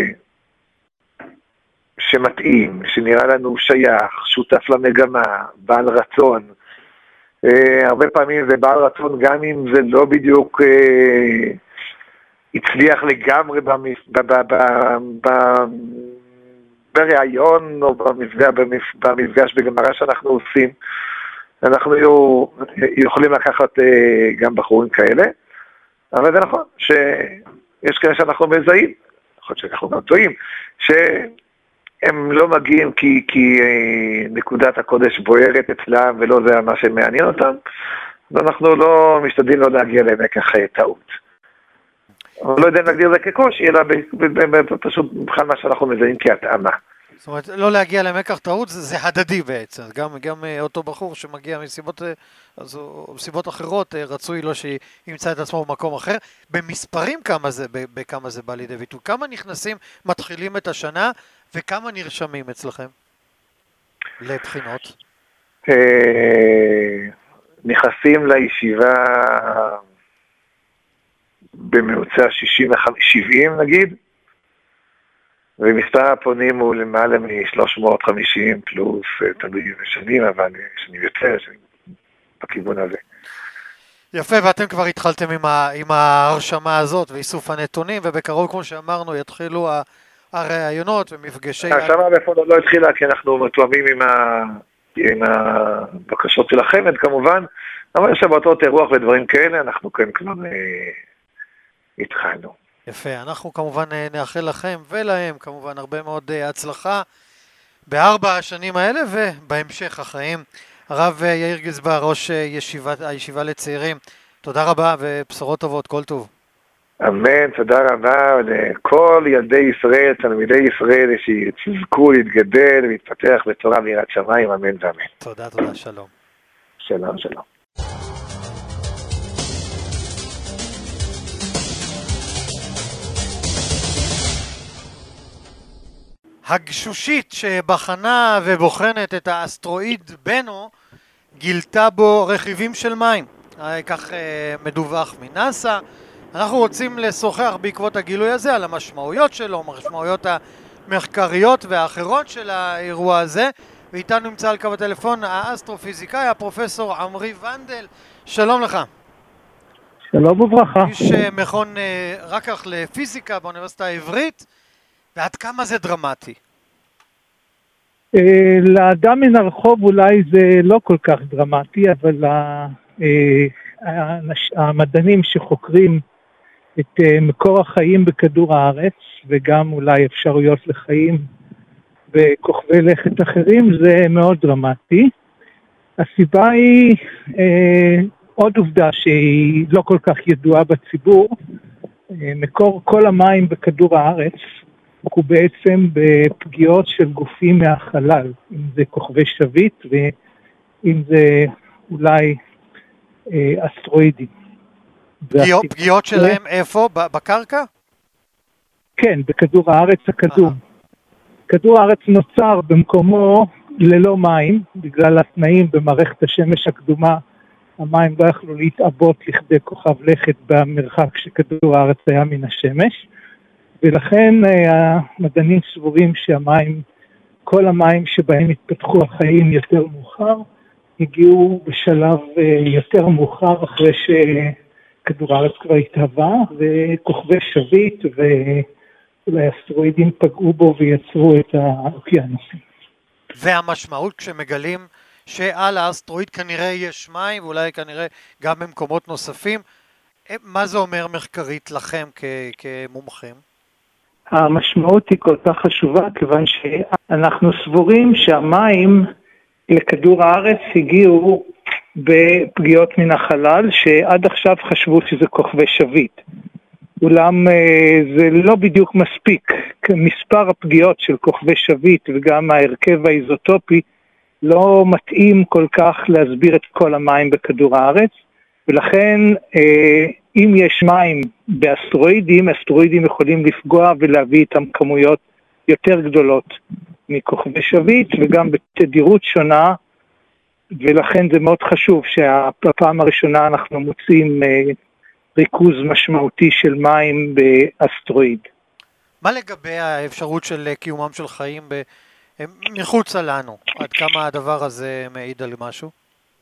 שמתאים, שנראה לנו שייך, שותף למגמה, בעל רצון. אה, הרבה פעמים זה בעל רצון, גם אם זה לא בדיוק אה, הצליח לגמרי במפ... ב... ב... ב... ב... ברעיון או במפגש, במפגש בגמרא שאנחנו עושים. אנחנו יכולים לקחת אה, גם בחורים כאלה, אבל זה נכון שיש כאלה שאנחנו מזהים, יכול להיות שאנחנו גם טועים, ש... הם לא מגיעים כי, כי אה, נקודת הקודש בוערת אצלם ולא זה מה שמעניין אותם, ואנחנו לא משתדלים לא להגיע להם כך טעות. אבל לא יודע להגדיר זה כקושי, אלא פשוט בכלל מה שאנחנו מזהים כהתאמה. זאת אומרת, לא להגיע למקח טעות זה, זה הדדי בעצם, גם, גם אותו בחור שמגיע מסיבות, אז, מסיבות אחרות, רצוי לו שימצא את עצמו במקום אחר. במספרים כמה זה, בכמה זה בא לידי ביטוי? כמה נכנסים, מתחילים את השנה, וכמה נרשמים אצלכם לבחינות? נכנסים לישיבה בממוצע שישים שבעים נגיד, ומספר הפונים הוא למעלה מ-שלוש מאות וחמישים פלוס תלמידים ושנים, אבל שנים יותר, שנים בכיוון הזה. יפה, ואתם כבר התחלתם עם, ה, עם ההרשמה הזאת ואיסוף הנתונים, ובקרוב, כמו שאמרנו, יתחילו הרעיונות ומפגשי... ההרשמה בפועל לא התחילה, כי אנחנו מתואמים עם, ה, עם הבקשות של החמ"ד כמובן, אבל שבתות אירוח ודברים כאלה, אנחנו כאן כבר אה, התחלנו. יפה, אנחנו כמובן נאחל לכם ולהם כמובן הרבה מאוד הצלחה בארבע השנים האלה ובהמשך החיים. הרב יאיר גזבר, ראש ישיבת, הישיבה לצעירים, תודה רבה ובשורות טובות, כל טוב. אמן, תודה רבה לכל ילדי ישראל, תלמידי ישראל, שיזכו להתגדל ולהתפתח בתורה ויראת שמיים, אמן ואמן. תודה, תודה, שלום. שלום, שלום. הגשושית שבחנה ובוחנת את האסטרואיד בנו גילתה בו רכיבים של מים, כך מדווח מנאסא. אנחנו רוצים לשוחח בעקבות הגילוי הזה על המשמעויות שלו, משמעויות המחקריות והאחרות של האירוע הזה, ואיתנו נמצא על קו הטלפון האסטרופיזיקאי, הפרופסור עמרי ונדל. שלום לך. שלום וברכה. איש מכון רקח לפיזיקה באוניברסיטה העברית, ועד כמה זה דרמטי? לאדם מן הרחוב אולי זה לא כל כך דרמטי, אבל המדענים שחוקרים את מקור החיים בכדור הארץ, וגם אולי אפשרויות לחיים בכוכבי לכת אחרים, זה מאוד דרמטי. הסיבה היא עוד עובדה שהיא לא כל כך ידועה בציבור. מקור כל המים בכדור הארץ הוא בעצם בפגיעות של גופים מהחלל, אם זה כוכבי שביט ואם זה אולי אסטרואידים. פגיעות, פגיעות שלהם איפה? בקרקע? כן, בכדור הארץ הקדום. כדור הארץ נוצר במקומו ללא מים, בגלל התנאים במערכת השמש הקדומה, המים לא יכלו להתעבות לכדי כוכב לכת במרחק שכדור הארץ היה מן השמש, ולכן המדענים סבורים שהמים, כל המים שבהם התפתחו החיים יותר מאוחר, הגיעו בשלב יותר מאוחר אחרי שכדור הארץ כבר התהווה, וכוכבי שביט ואולי אסטרואידים פגעו בו ויצרו את האוקיינוסים. והמשמעות כשמגלים שעל האסטרואיד כנראה יש מים, ואולי כנראה גם במקומות נוספים, מה זה אומר מחקרית לכם כמומחים? המשמעות היא כל כך חשובה, כיוון שאנחנו סבורים שהמים לכדור הארץ הגיעו בפגיעות מן החלל, שעד עכשיו חשבו שזה כוכבי שביט. אולם זה לא בדיוק מספיק. מספר הפגיעות של כוכבי שביט וגם ההרכב האיזוטופי לא מתאים כל כך להסביר את כל המים בכדור הארץ, ולכן אם יש מים באסטרואידים, אסטרואידים יכולים לפגוע ולהביא איתם כמויות יותר גדולות מכוכבי שביט וגם בתדירות שונה, ולכן זה מאוד חשוב שהפעם הראשונה אנחנו מוצאים ריכוז משמעותי של מים באסטרואיד. מה לגבי האפשרות של קיומם של חיים ב... מחוץ לנו? עד כמה הדבר הזה מעיד על משהו?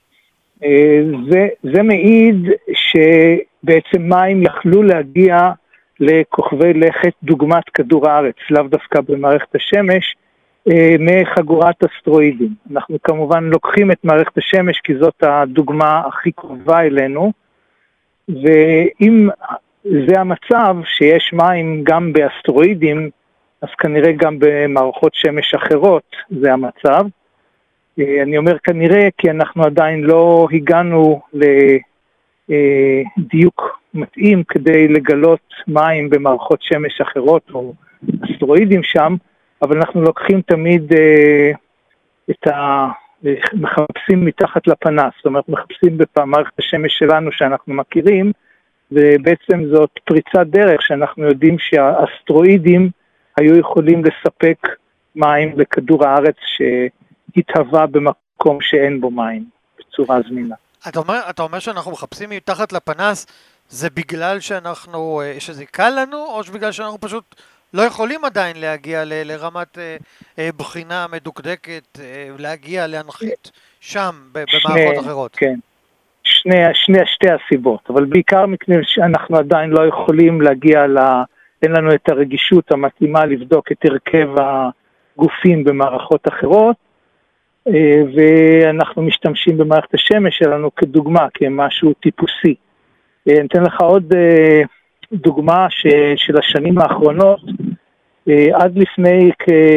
זה, זה מעיד שבעצם מים יכלו להגיע לכוכבי לכת דוגמת כדור הארץ, לאו דווקא במערכת השמש, מחגורת אסטרואידים. אנחנו כמובן לוקחים את מערכת השמש כי זאת הדוגמה הכי קרובה אלינו, ואם זה המצב שיש מים גם באסטרואידים, אז כנראה גם במערכות שמש אחרות זה המצב. אני אומר כנראה כי אנחנו עדיין לא הגענו לדיוק מתאים כדי לגלות מים במערכות שמש אחרות או אסטרואידים שם, אבל אנחנו לוקחים תמיד את ה... מחפשים מתחת לפנס, זאת אומרת מחפשים במערכת השמש שלנו שאנחנו מכירים, ובעצם זאת פריצת דרך שאנחנו יודעים שהאסטרואידים היו יכולים לספק מים לכדור הארץ שהתהווה במקום שאין בו מים בצורה זמינה. אתה אומר, אתה אומר שאנחנו מחפשים מתחת לפנס, זה בגלל שאנחנו, שזה קל לנו, או שבגלל שאנחנו פשוט לא יכולים עדיין להגיע ל, לרמת אה, אה, בחינה מדוקדקת, אה, להגיע להנחית שם במערכות שני, אחרות? כן, שני, שני, שתי הסיבות, אבל בעיקר מכיוון שאנחנו עדיין לא יכולים להגיע ל... אין לנו את הרגישות המתאימה לבדוק את הרכב הגופים במערכות אחרות, ואנחנו משתמשים במערכת השמש שלנו כדוגמה, כמשהו טיפוסי. אני אתן לך עוד דוגמה ש, של השנים האחרונות, עד לפני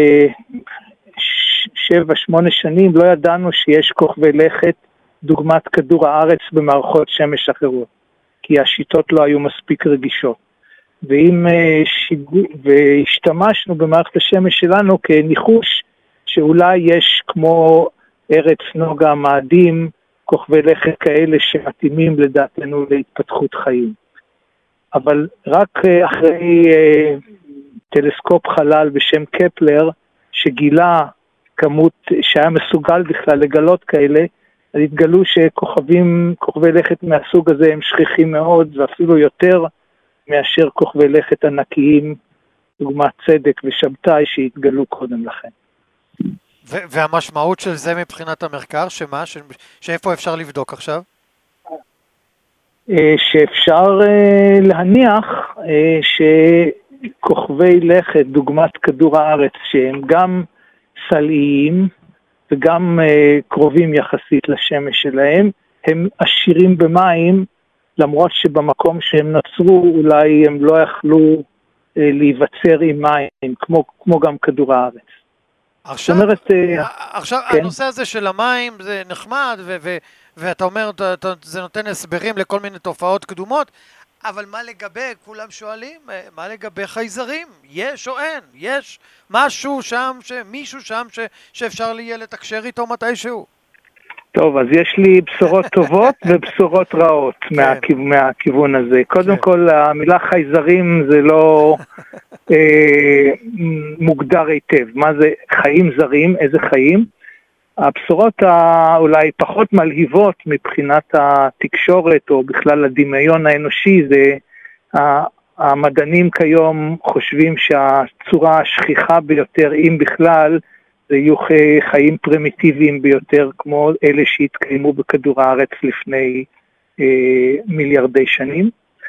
כשבע, שמונה שנים לא ידענו שיש כוכבי לכת דוגמת כדור הארץ במערכות שמש אחרות, כי השיטות לא היו מספיק רגישות. ואם שיגו, והשתמשנו במערכת השמש שלנו כניחוש שאולי יש כמו ארץ נוגה מאדים, כוכבי לכת כאלה שמתאימים לדעתנו להתפתחות חיים. אבל רק אחרי טלסקופ חלל בשם קפלר, שגילה כמות שהיה מסוגל בכלל לגלות כאלה, אז התגלו שכוכבים, כוכבי לכת מהסוג הזה הם שכיחים מאוד, ואפילו יותר מאשר כוכבי לכת ענקיים דוגמת צדק ושבתאי שהתגלו קודם לכן. ו- והמשמעות של זה מבחינת המחקר, שמה? ש- שאיפה אפשר לבדוק עכשיו? שאפשר להניח שכוכבי לכת, דוגמת כדור הארץ, שהם גם סלעיים וגם קרובים יחסית לשמש שלהם, הם עשירים במים, למרות שבמקום שהם נוצרו אולי הם לא יכלו להיווצר עם מים, כמו, כמו גם כדור הארץ. עכשיו, אומרת, עכשיו כן? הנושא הזה של המים זה נחמד, ו- ו- ואתה אומר, זה נותן הסברים לכל מיני תופעות קדומות, אבל מה לגבי, כולם שואלים, מה לגבי חייזרים? יש או אין? יש משהו שם, מישהו שם ש- שאפשר יהיה לתקשר איתו מתישהו? טוב, אז יש לי בשורות טובות ובשורות רעות כן. מהכיו, מהכיוון הזה. קודם כן. כל, המילה חייזרים זה לא אה, מוגדר היטב. מה זה חיים זרים? איזה חיים? הבשורות אולי פחות מלהיבות מבחינת התקשורת או בכלל הדמיון האנושי, זה המדענים כיום חושבים שהצורה השכיחה ביותר, אם בכלל, זה יהיו חיים פרימיטיביים ביותר, כמו אלה שהתקיימו בכדור הארץ לפני אה, מיליארדי שנים.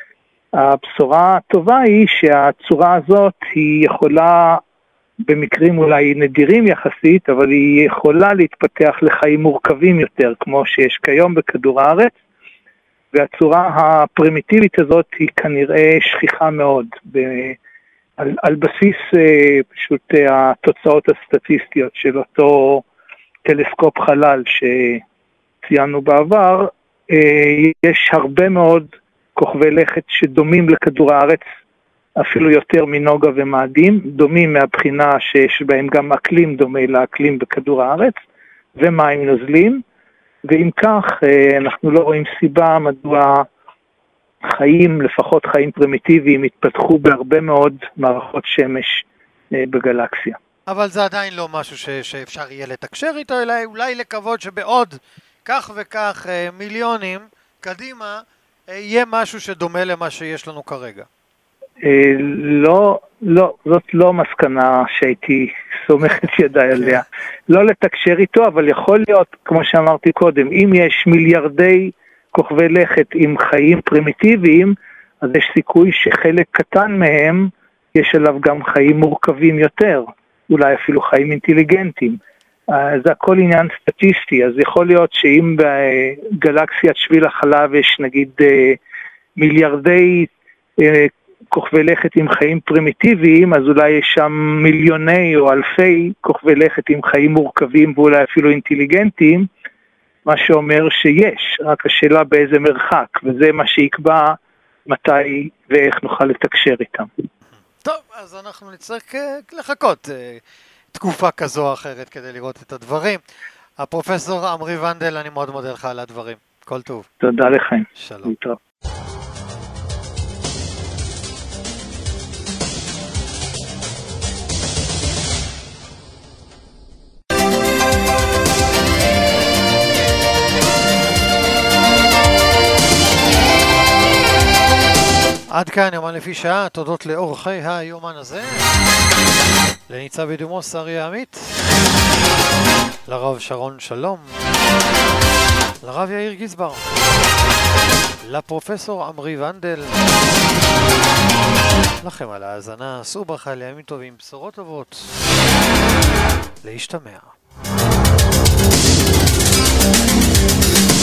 הבשורה הטובה היא שהצורה הזאת היא יכולה, במקרים אולי נדירים יחסית, אבל היא יכולה להתפתח לחיים מורכבים יותר, כמו שיש כיום בכדור הארץ, והצורה הפרימיטיבית הזאת היא כנראה שכיחה מאוד, ב- על, על בסיס אה, פשוט אה, התוצאות הסטטיסטיות של אותו טלסקופ חלל שציינו בעבר, אה, יש הרבה מאוד כוכבי לכת שדומים לכדור הארץ, אפילו יותר מנוגה ומאדים, דומים מהבחינה שיש בהם גם אקלים דומה לאקלים בכדור הארץ, ומים נוזלים, ואם כך אנחנו לא רואים סיבה מדוע חיים, לפחות חיים פרימיטיביים, התפתחו בהרבה מאוד מערכות שמש בגלקסיה. אבל זה עדיין לא משהו ש- שאפשר יהיה לתקשר איתו, אלא אולי לקוות שבעוד כך וכך מיליונים קדימה, יהיה משהו שדומה למה שיש לנו כרגע. לא, לא, זאת לא מסקנה שהייתי סומכת ידיי עליה. לא לתקשר איתו, אבל יכול להיות, כמו שאמרתי קודם, אם יש מיליארדי כוכבי לכת עם חיים פרימיטיביים, אז יש סיכוי שחלק קטן מהם יש עליו גם חיים מורכבים יותר, אולי אפילו חיים אינטליגנטיים. זה הכל עניין סטטיסטי, אז יכול להיות שאם בגלקסיית שביל החלב יש נגיד מיליארדי כוכבי לכת עם חיים פרימיטיביים, אז אולי יש שם מיליוני או אלפי כוכבי לכת עם חיים מורכבים ואולי אפילו אינטליגנטיים, מה שאומר שיש, רק השאלה באיזה מרחק, וזה מה שיקבע מתי ואיך נוכל לתקשר איתם. טוב, אז אנחנו נצטרך לחכות תקופה כזו או אחרת כדי לראות את הדברים. הפרופסור עמרי ונדל, אני מאוד מודה לך על הדברים. כל טוב. תודה לכם. שלום. טוב. עד כאן יומן לפי שעה, תודות לאורחי היומן הזה, לניצב בדימוס אריה עמית, לרב שרון שלום, לרב יאיר גזבר, לפרופסור עמרי ונדל, לכם על ההאזנה, עשו ברכה לימים טובים, בשורות טובות, להשתמע.